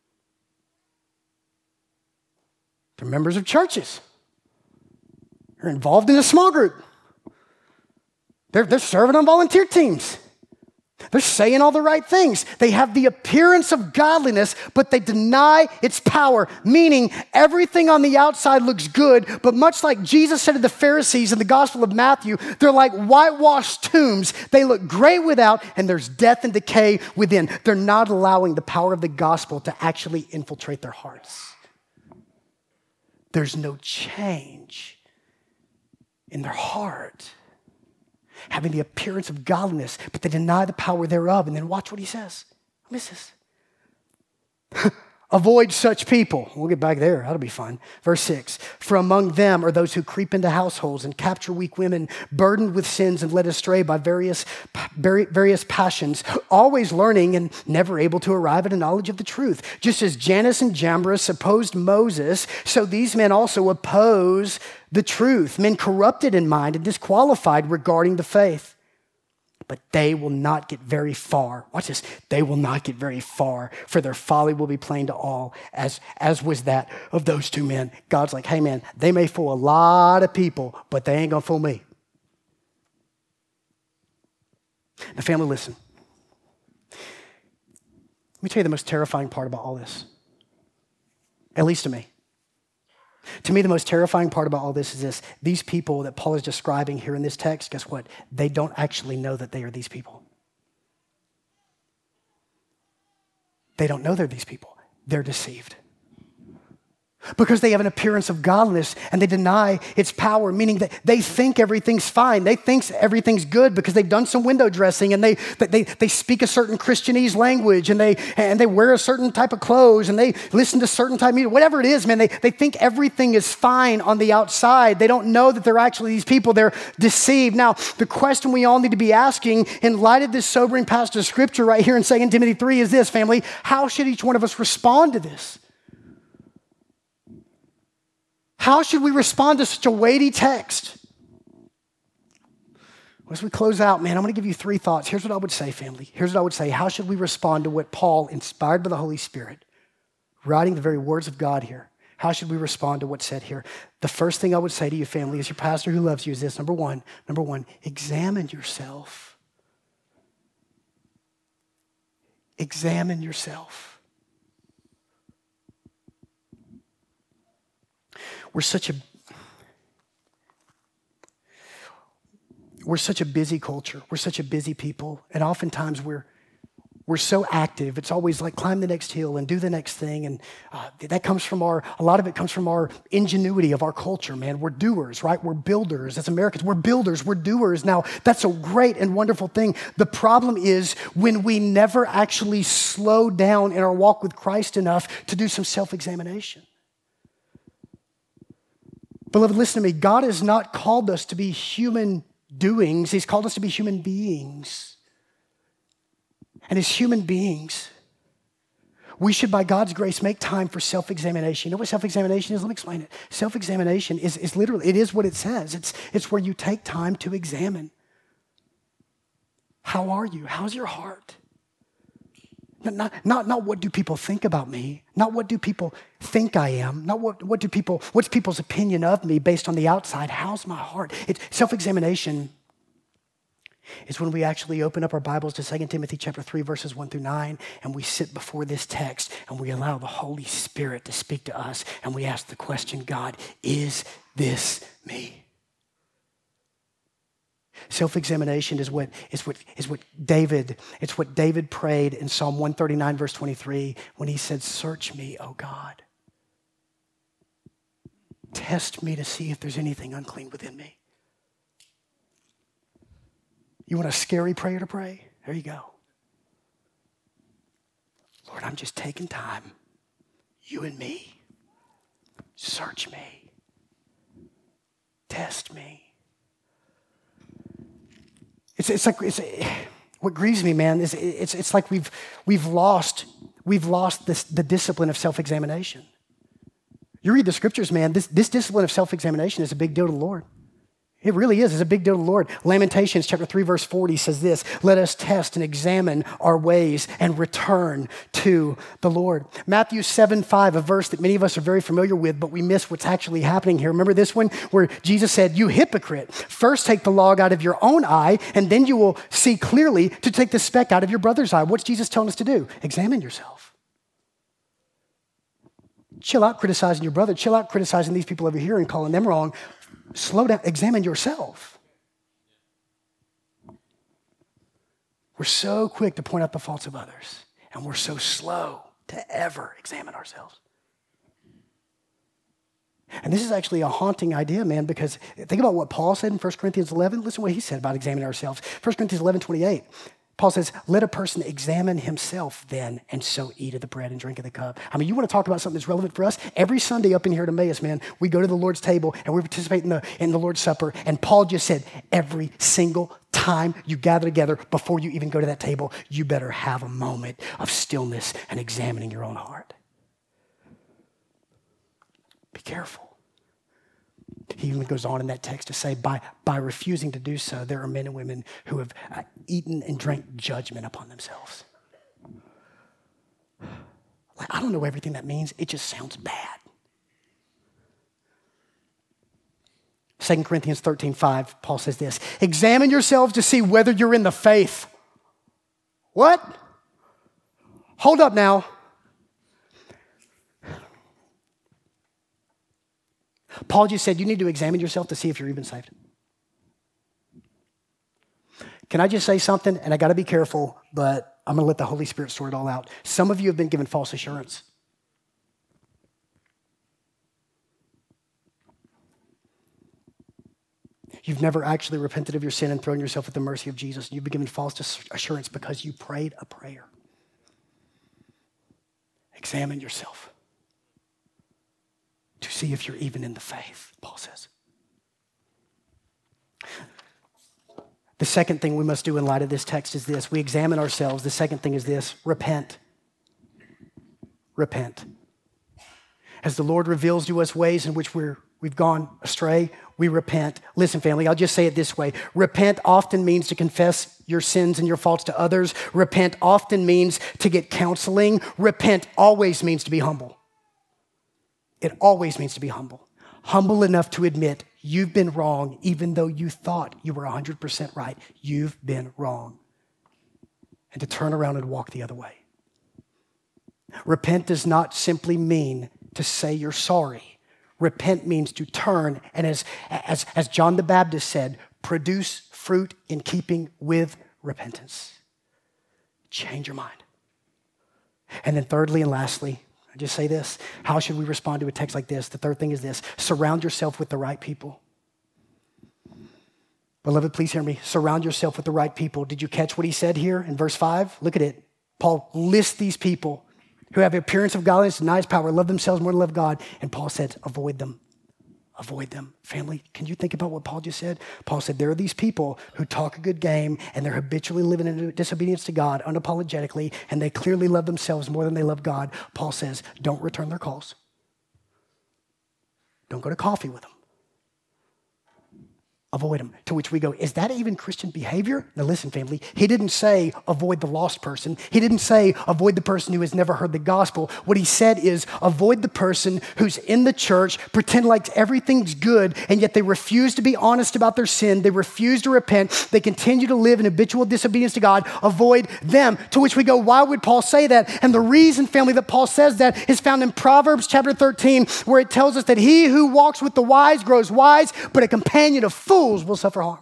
They're members of churches. They're involved in a small group. They're, they're serving on volunteer teams. They're saying all the right things. They have the appearance of godliness, but they deny its power, meaning everything on the outside looks good, but much like Jesus said to the Pharisees in the Gospel of Matthew, they're like whitewashed tombs. They look great without, and there's death and decay within. They're not allowing the power of the gospel to actually infiltrate their hearts. There's no change in their heart. Having the appearance of godliness, but they deny the power thereof. And then watch what he says. Miss this. Avoid such people. We'll get back there. That'll be fun. Verse six. For among them are those who creep into households and capture weak women, burdened with sins and led astray by various, various passions, always learning and never able to arrive at a knowledge of the truth. Just as Jannes and Jambres opposed Moses, so these men also oppose the truth. Men corrupted in mind and disqualified regarding the faith. But they will not get very far. Watch this. They will not get very far, for their folly will be plain to all, as, as was that of those two men. God's like, hey man, they may fool a lot of people, but they ain't gonna fool me. Now family, listen. Let me tell you the most terrifying part about all this. At least to me. To me, the most terrifying part about all this is this. These people that Paul is describing here in this text, guess what? They don't actually know that they are these people. They don't know they're these people. They're deceived. Because they have an appearance of godliness and they deny its power, meaning that they think everything's fine. They think everything's good because they've done some window dressing and they they they speak a certain Christianese language and they and they wear a certain type of clothes and they listen to certain type of music. Whatever it is, man, they, they think everything is fine on the outside. They don't know that they're actually these people. They're deceived. Now, the question we all need to be asking in light of this sobering passage of scripture right here in Second Timothy three is this, family. How should each one of us respond to this? How should we respond to such a weighty text? As we close out, man, I'm going to give you three thoughts. Here's what I would say, family. Here's what I would say. How should we respond to what Paul, inspired by the Holy Spirit, writing the very words of God here, how should we respond to what's said here? The first thing I would say to you, family, as your pastor who loves you, is this. Number one, number one, examine yourself. Examine yourself. We're such a we're such a busy culture. We're such a busy people, and oftentimes we're we're so active. It's always like climb the next hill and do the next thing, and uh, that comes from our. A lot of it comes from our ingenuity of our culture. Man, we're doers, right? We're builders. As Americans, we're builders. We're doers. Now, that's a great and wonderful thing. The problem is when we never actually slow down in our walk with Christ enough to do some self-examination. Beloved, listen to me. God has not called us to be human doings. He's called us to be human beings. And as human beings, we should, by God's grace, make time for self-examination. You know what self-examination is? Let me explain it. Self-examination is, is literally, it is what it says. It's, it's where you take time to examine. How are you? How's your heart? Not, not, not what do people think about me, not what do people think I am, not what, what do people, what's people's opinion of me based on the outside. How's my heart? It, self-examination is when we actually open up our Bibles to Second Timothy chapter three, verses one through nine, and we sit before this text and we allow the Holy Spirit to speak to us and we ask the question, God, is this me? Self-examination is what, is, what, is what David, it's what David prayed in Psalm one thirty-nine, verse twenty-three, when he said, search me, O God. Test me to see if there's anything unclean within me. You want a scary prayer to pray? There you go. Lord, I'm just taking time. You and me. Search me. Test me. It's, it's like it's, what grieves me, man, is it's, it's like we've, we've lost, we've lost this, the discipline of self-examination. You read the scriptures, man, this, this discipline of self-examination is a big deal to the Lord. It really is. It's a big deal to the Lord. Lamentations chapter three, verse forty says this, let us test and examine our ways and return to the Lord. Matthew seven, five, a verse that many of us are very familiar with, but we miss what's actually happening here. Remember this one where Jesus said, you hypocrite, first take the log out of your own eye, and then you will see clearly to take the speck out of your brother's eye. What's Jesus telling us to do? Examine yourself. Chill out criticizing your brother. Chill out criticizing these people over here and calling them wrong. Slow down. Examine yourself. We're so quick to point out the faults of others, and we're so slow to ever examine ourselves. And this is actually a haunting idea, man, because think about what Paul said in First Corinthians eleven. Listen to what he said about examining ourselves. First Corinthians eleven, twenty-eight. Paul says, let a person examine himself then, and so eat of the bread and drink of the cup. I mean, you want to talk about something that's relevant for us? Every Sunday up in here at Emmaus, man, we go to the Lord's table and we participate in the, in the Lord's Supper. And Paul just said, every single time you gather together, before you even go to that table, you better have a moment of stillness and examining your own heart. Be careful. He even goes on in that text to say, by, by refusing to do so, there are men and women who have uh, eaten and drank judgment upon themselves. Like, I don't know everything that means. It just sounds bad. Second Corinthians thirteen, five, Paul says this, examine yourselves to see whether you're in the faith. What? Hold up now. Paul just said you need to examine yourself to see if you're even saved. Can I just say something? And I got to be careful, but I'm going to let the Holy Spirit sort it all out. Some of you have been given false assurance. You've never actually repented of your sin and thrown yourself at the mercy of Jesus. You've been given false assurance because you prayed a prayer. Examine yourself to see if you're even in the faith, Paul says. The second thing we must do in light of this text is this. We examine ourselves. The second thing is this. Repent. Repent. As the Lord reveals to us ways in which we're, we've gone astray, we repent. Listen, family, I'll just say it this way. Repent often means to confess your sins and your faults to others. Repent often means to get counseling. Repent always means to be humble. It always means to be humble. Humble enough to admit you've been wrong, even though you thought you were one hundred percent right. You've been wrong. And to turn around and walk the other way. Repent does not simply mean to say you're sorry. Repent means to turn, and as, as, as John the Baptist said, produce fruit in keeping with repentance. Change your mind. And then thirdly and lastly, I just say this, how should we respond to a text like this? The third thing is this, surround yourself with the right people. Beloved, please hear me. Surround yourself with the right people. Did you catch what he said here in verse five? Look at it. Paul lists these people who have the appearance of godliness, deny his power, love themselves more than love God. And Paul said, avoid them. Avoid them. Family, can you think about what Paul just said? Paul said, there are these people who talk a good game and they're habitually living in disobedience to God unapologetically, and they clearly love themselves more than they love God. Paul says, don't return their calls. Don't go to coffee with them. Avoid them. To which we go, is that even Christian behavior? Now listen, family, he didn't say avoid the lost person. He didn't say avoid the person who has never heard the gospel. What he said is avoid the person who's in the church, pretend like everything's good, and yet they refuse to be honest about their sin. They refuse to repent. They continue to live in habitual disobedience to God. Avoid them. To which we go, why would Paul say that? And the reason, family, that Paul says that is found in Proverbs chapter thirteen, where it tells us that he who walks with the wise grows wise, but a companion of fools will suffer harm.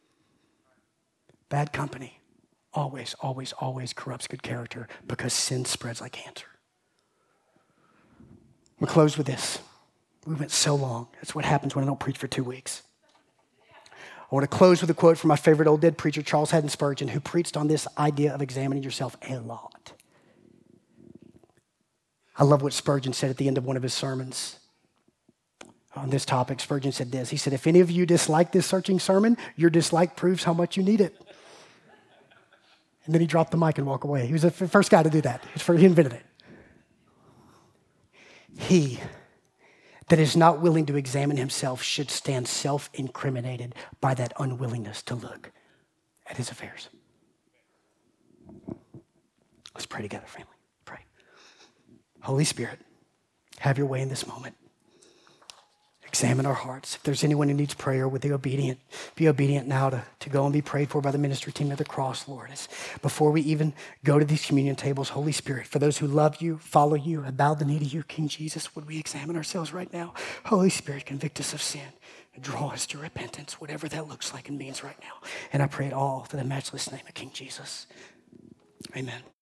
Bad company always, always, always corrupts good character because sin spreads like cancer. We'll close with this. We went so long. That's what happens when I don't preach for two weeks. I want to close with a quote from my favorite old dead preacher, Charles Haddon Spurgeon, who preached on this idea of examining yourself a lot. I love what Spurgeon said at the end of one of his sermons. On this topic, Spurgeon said this. He said, if any of you dislike this searching sermon, your dislike proves how much you need it. And then he dropped the mic and walked away. He was the first guy to do that. He invented it. He that is not willing to examine himself should stand self-incriminated by that unwillingness to look at his affairs. Let's pray together, family. Pray. Holy Spirit, have your way in this moment. Examine our hearts. If there's anyone who needs prayer, would they obedient, be obedient now to, to go and be prayed for by the ministry team of the cross, Lord. As before we even go to these communion tables, Holy Spirit, for those who love you, follow you, and bow the knee to you, King Jesus, would we examine ourselves right now? Holy Spirit, convict us of sin and draw us to repentance, whatever that looks like and means right now. And I pray it all for the matchless name of King Jesus. Amen.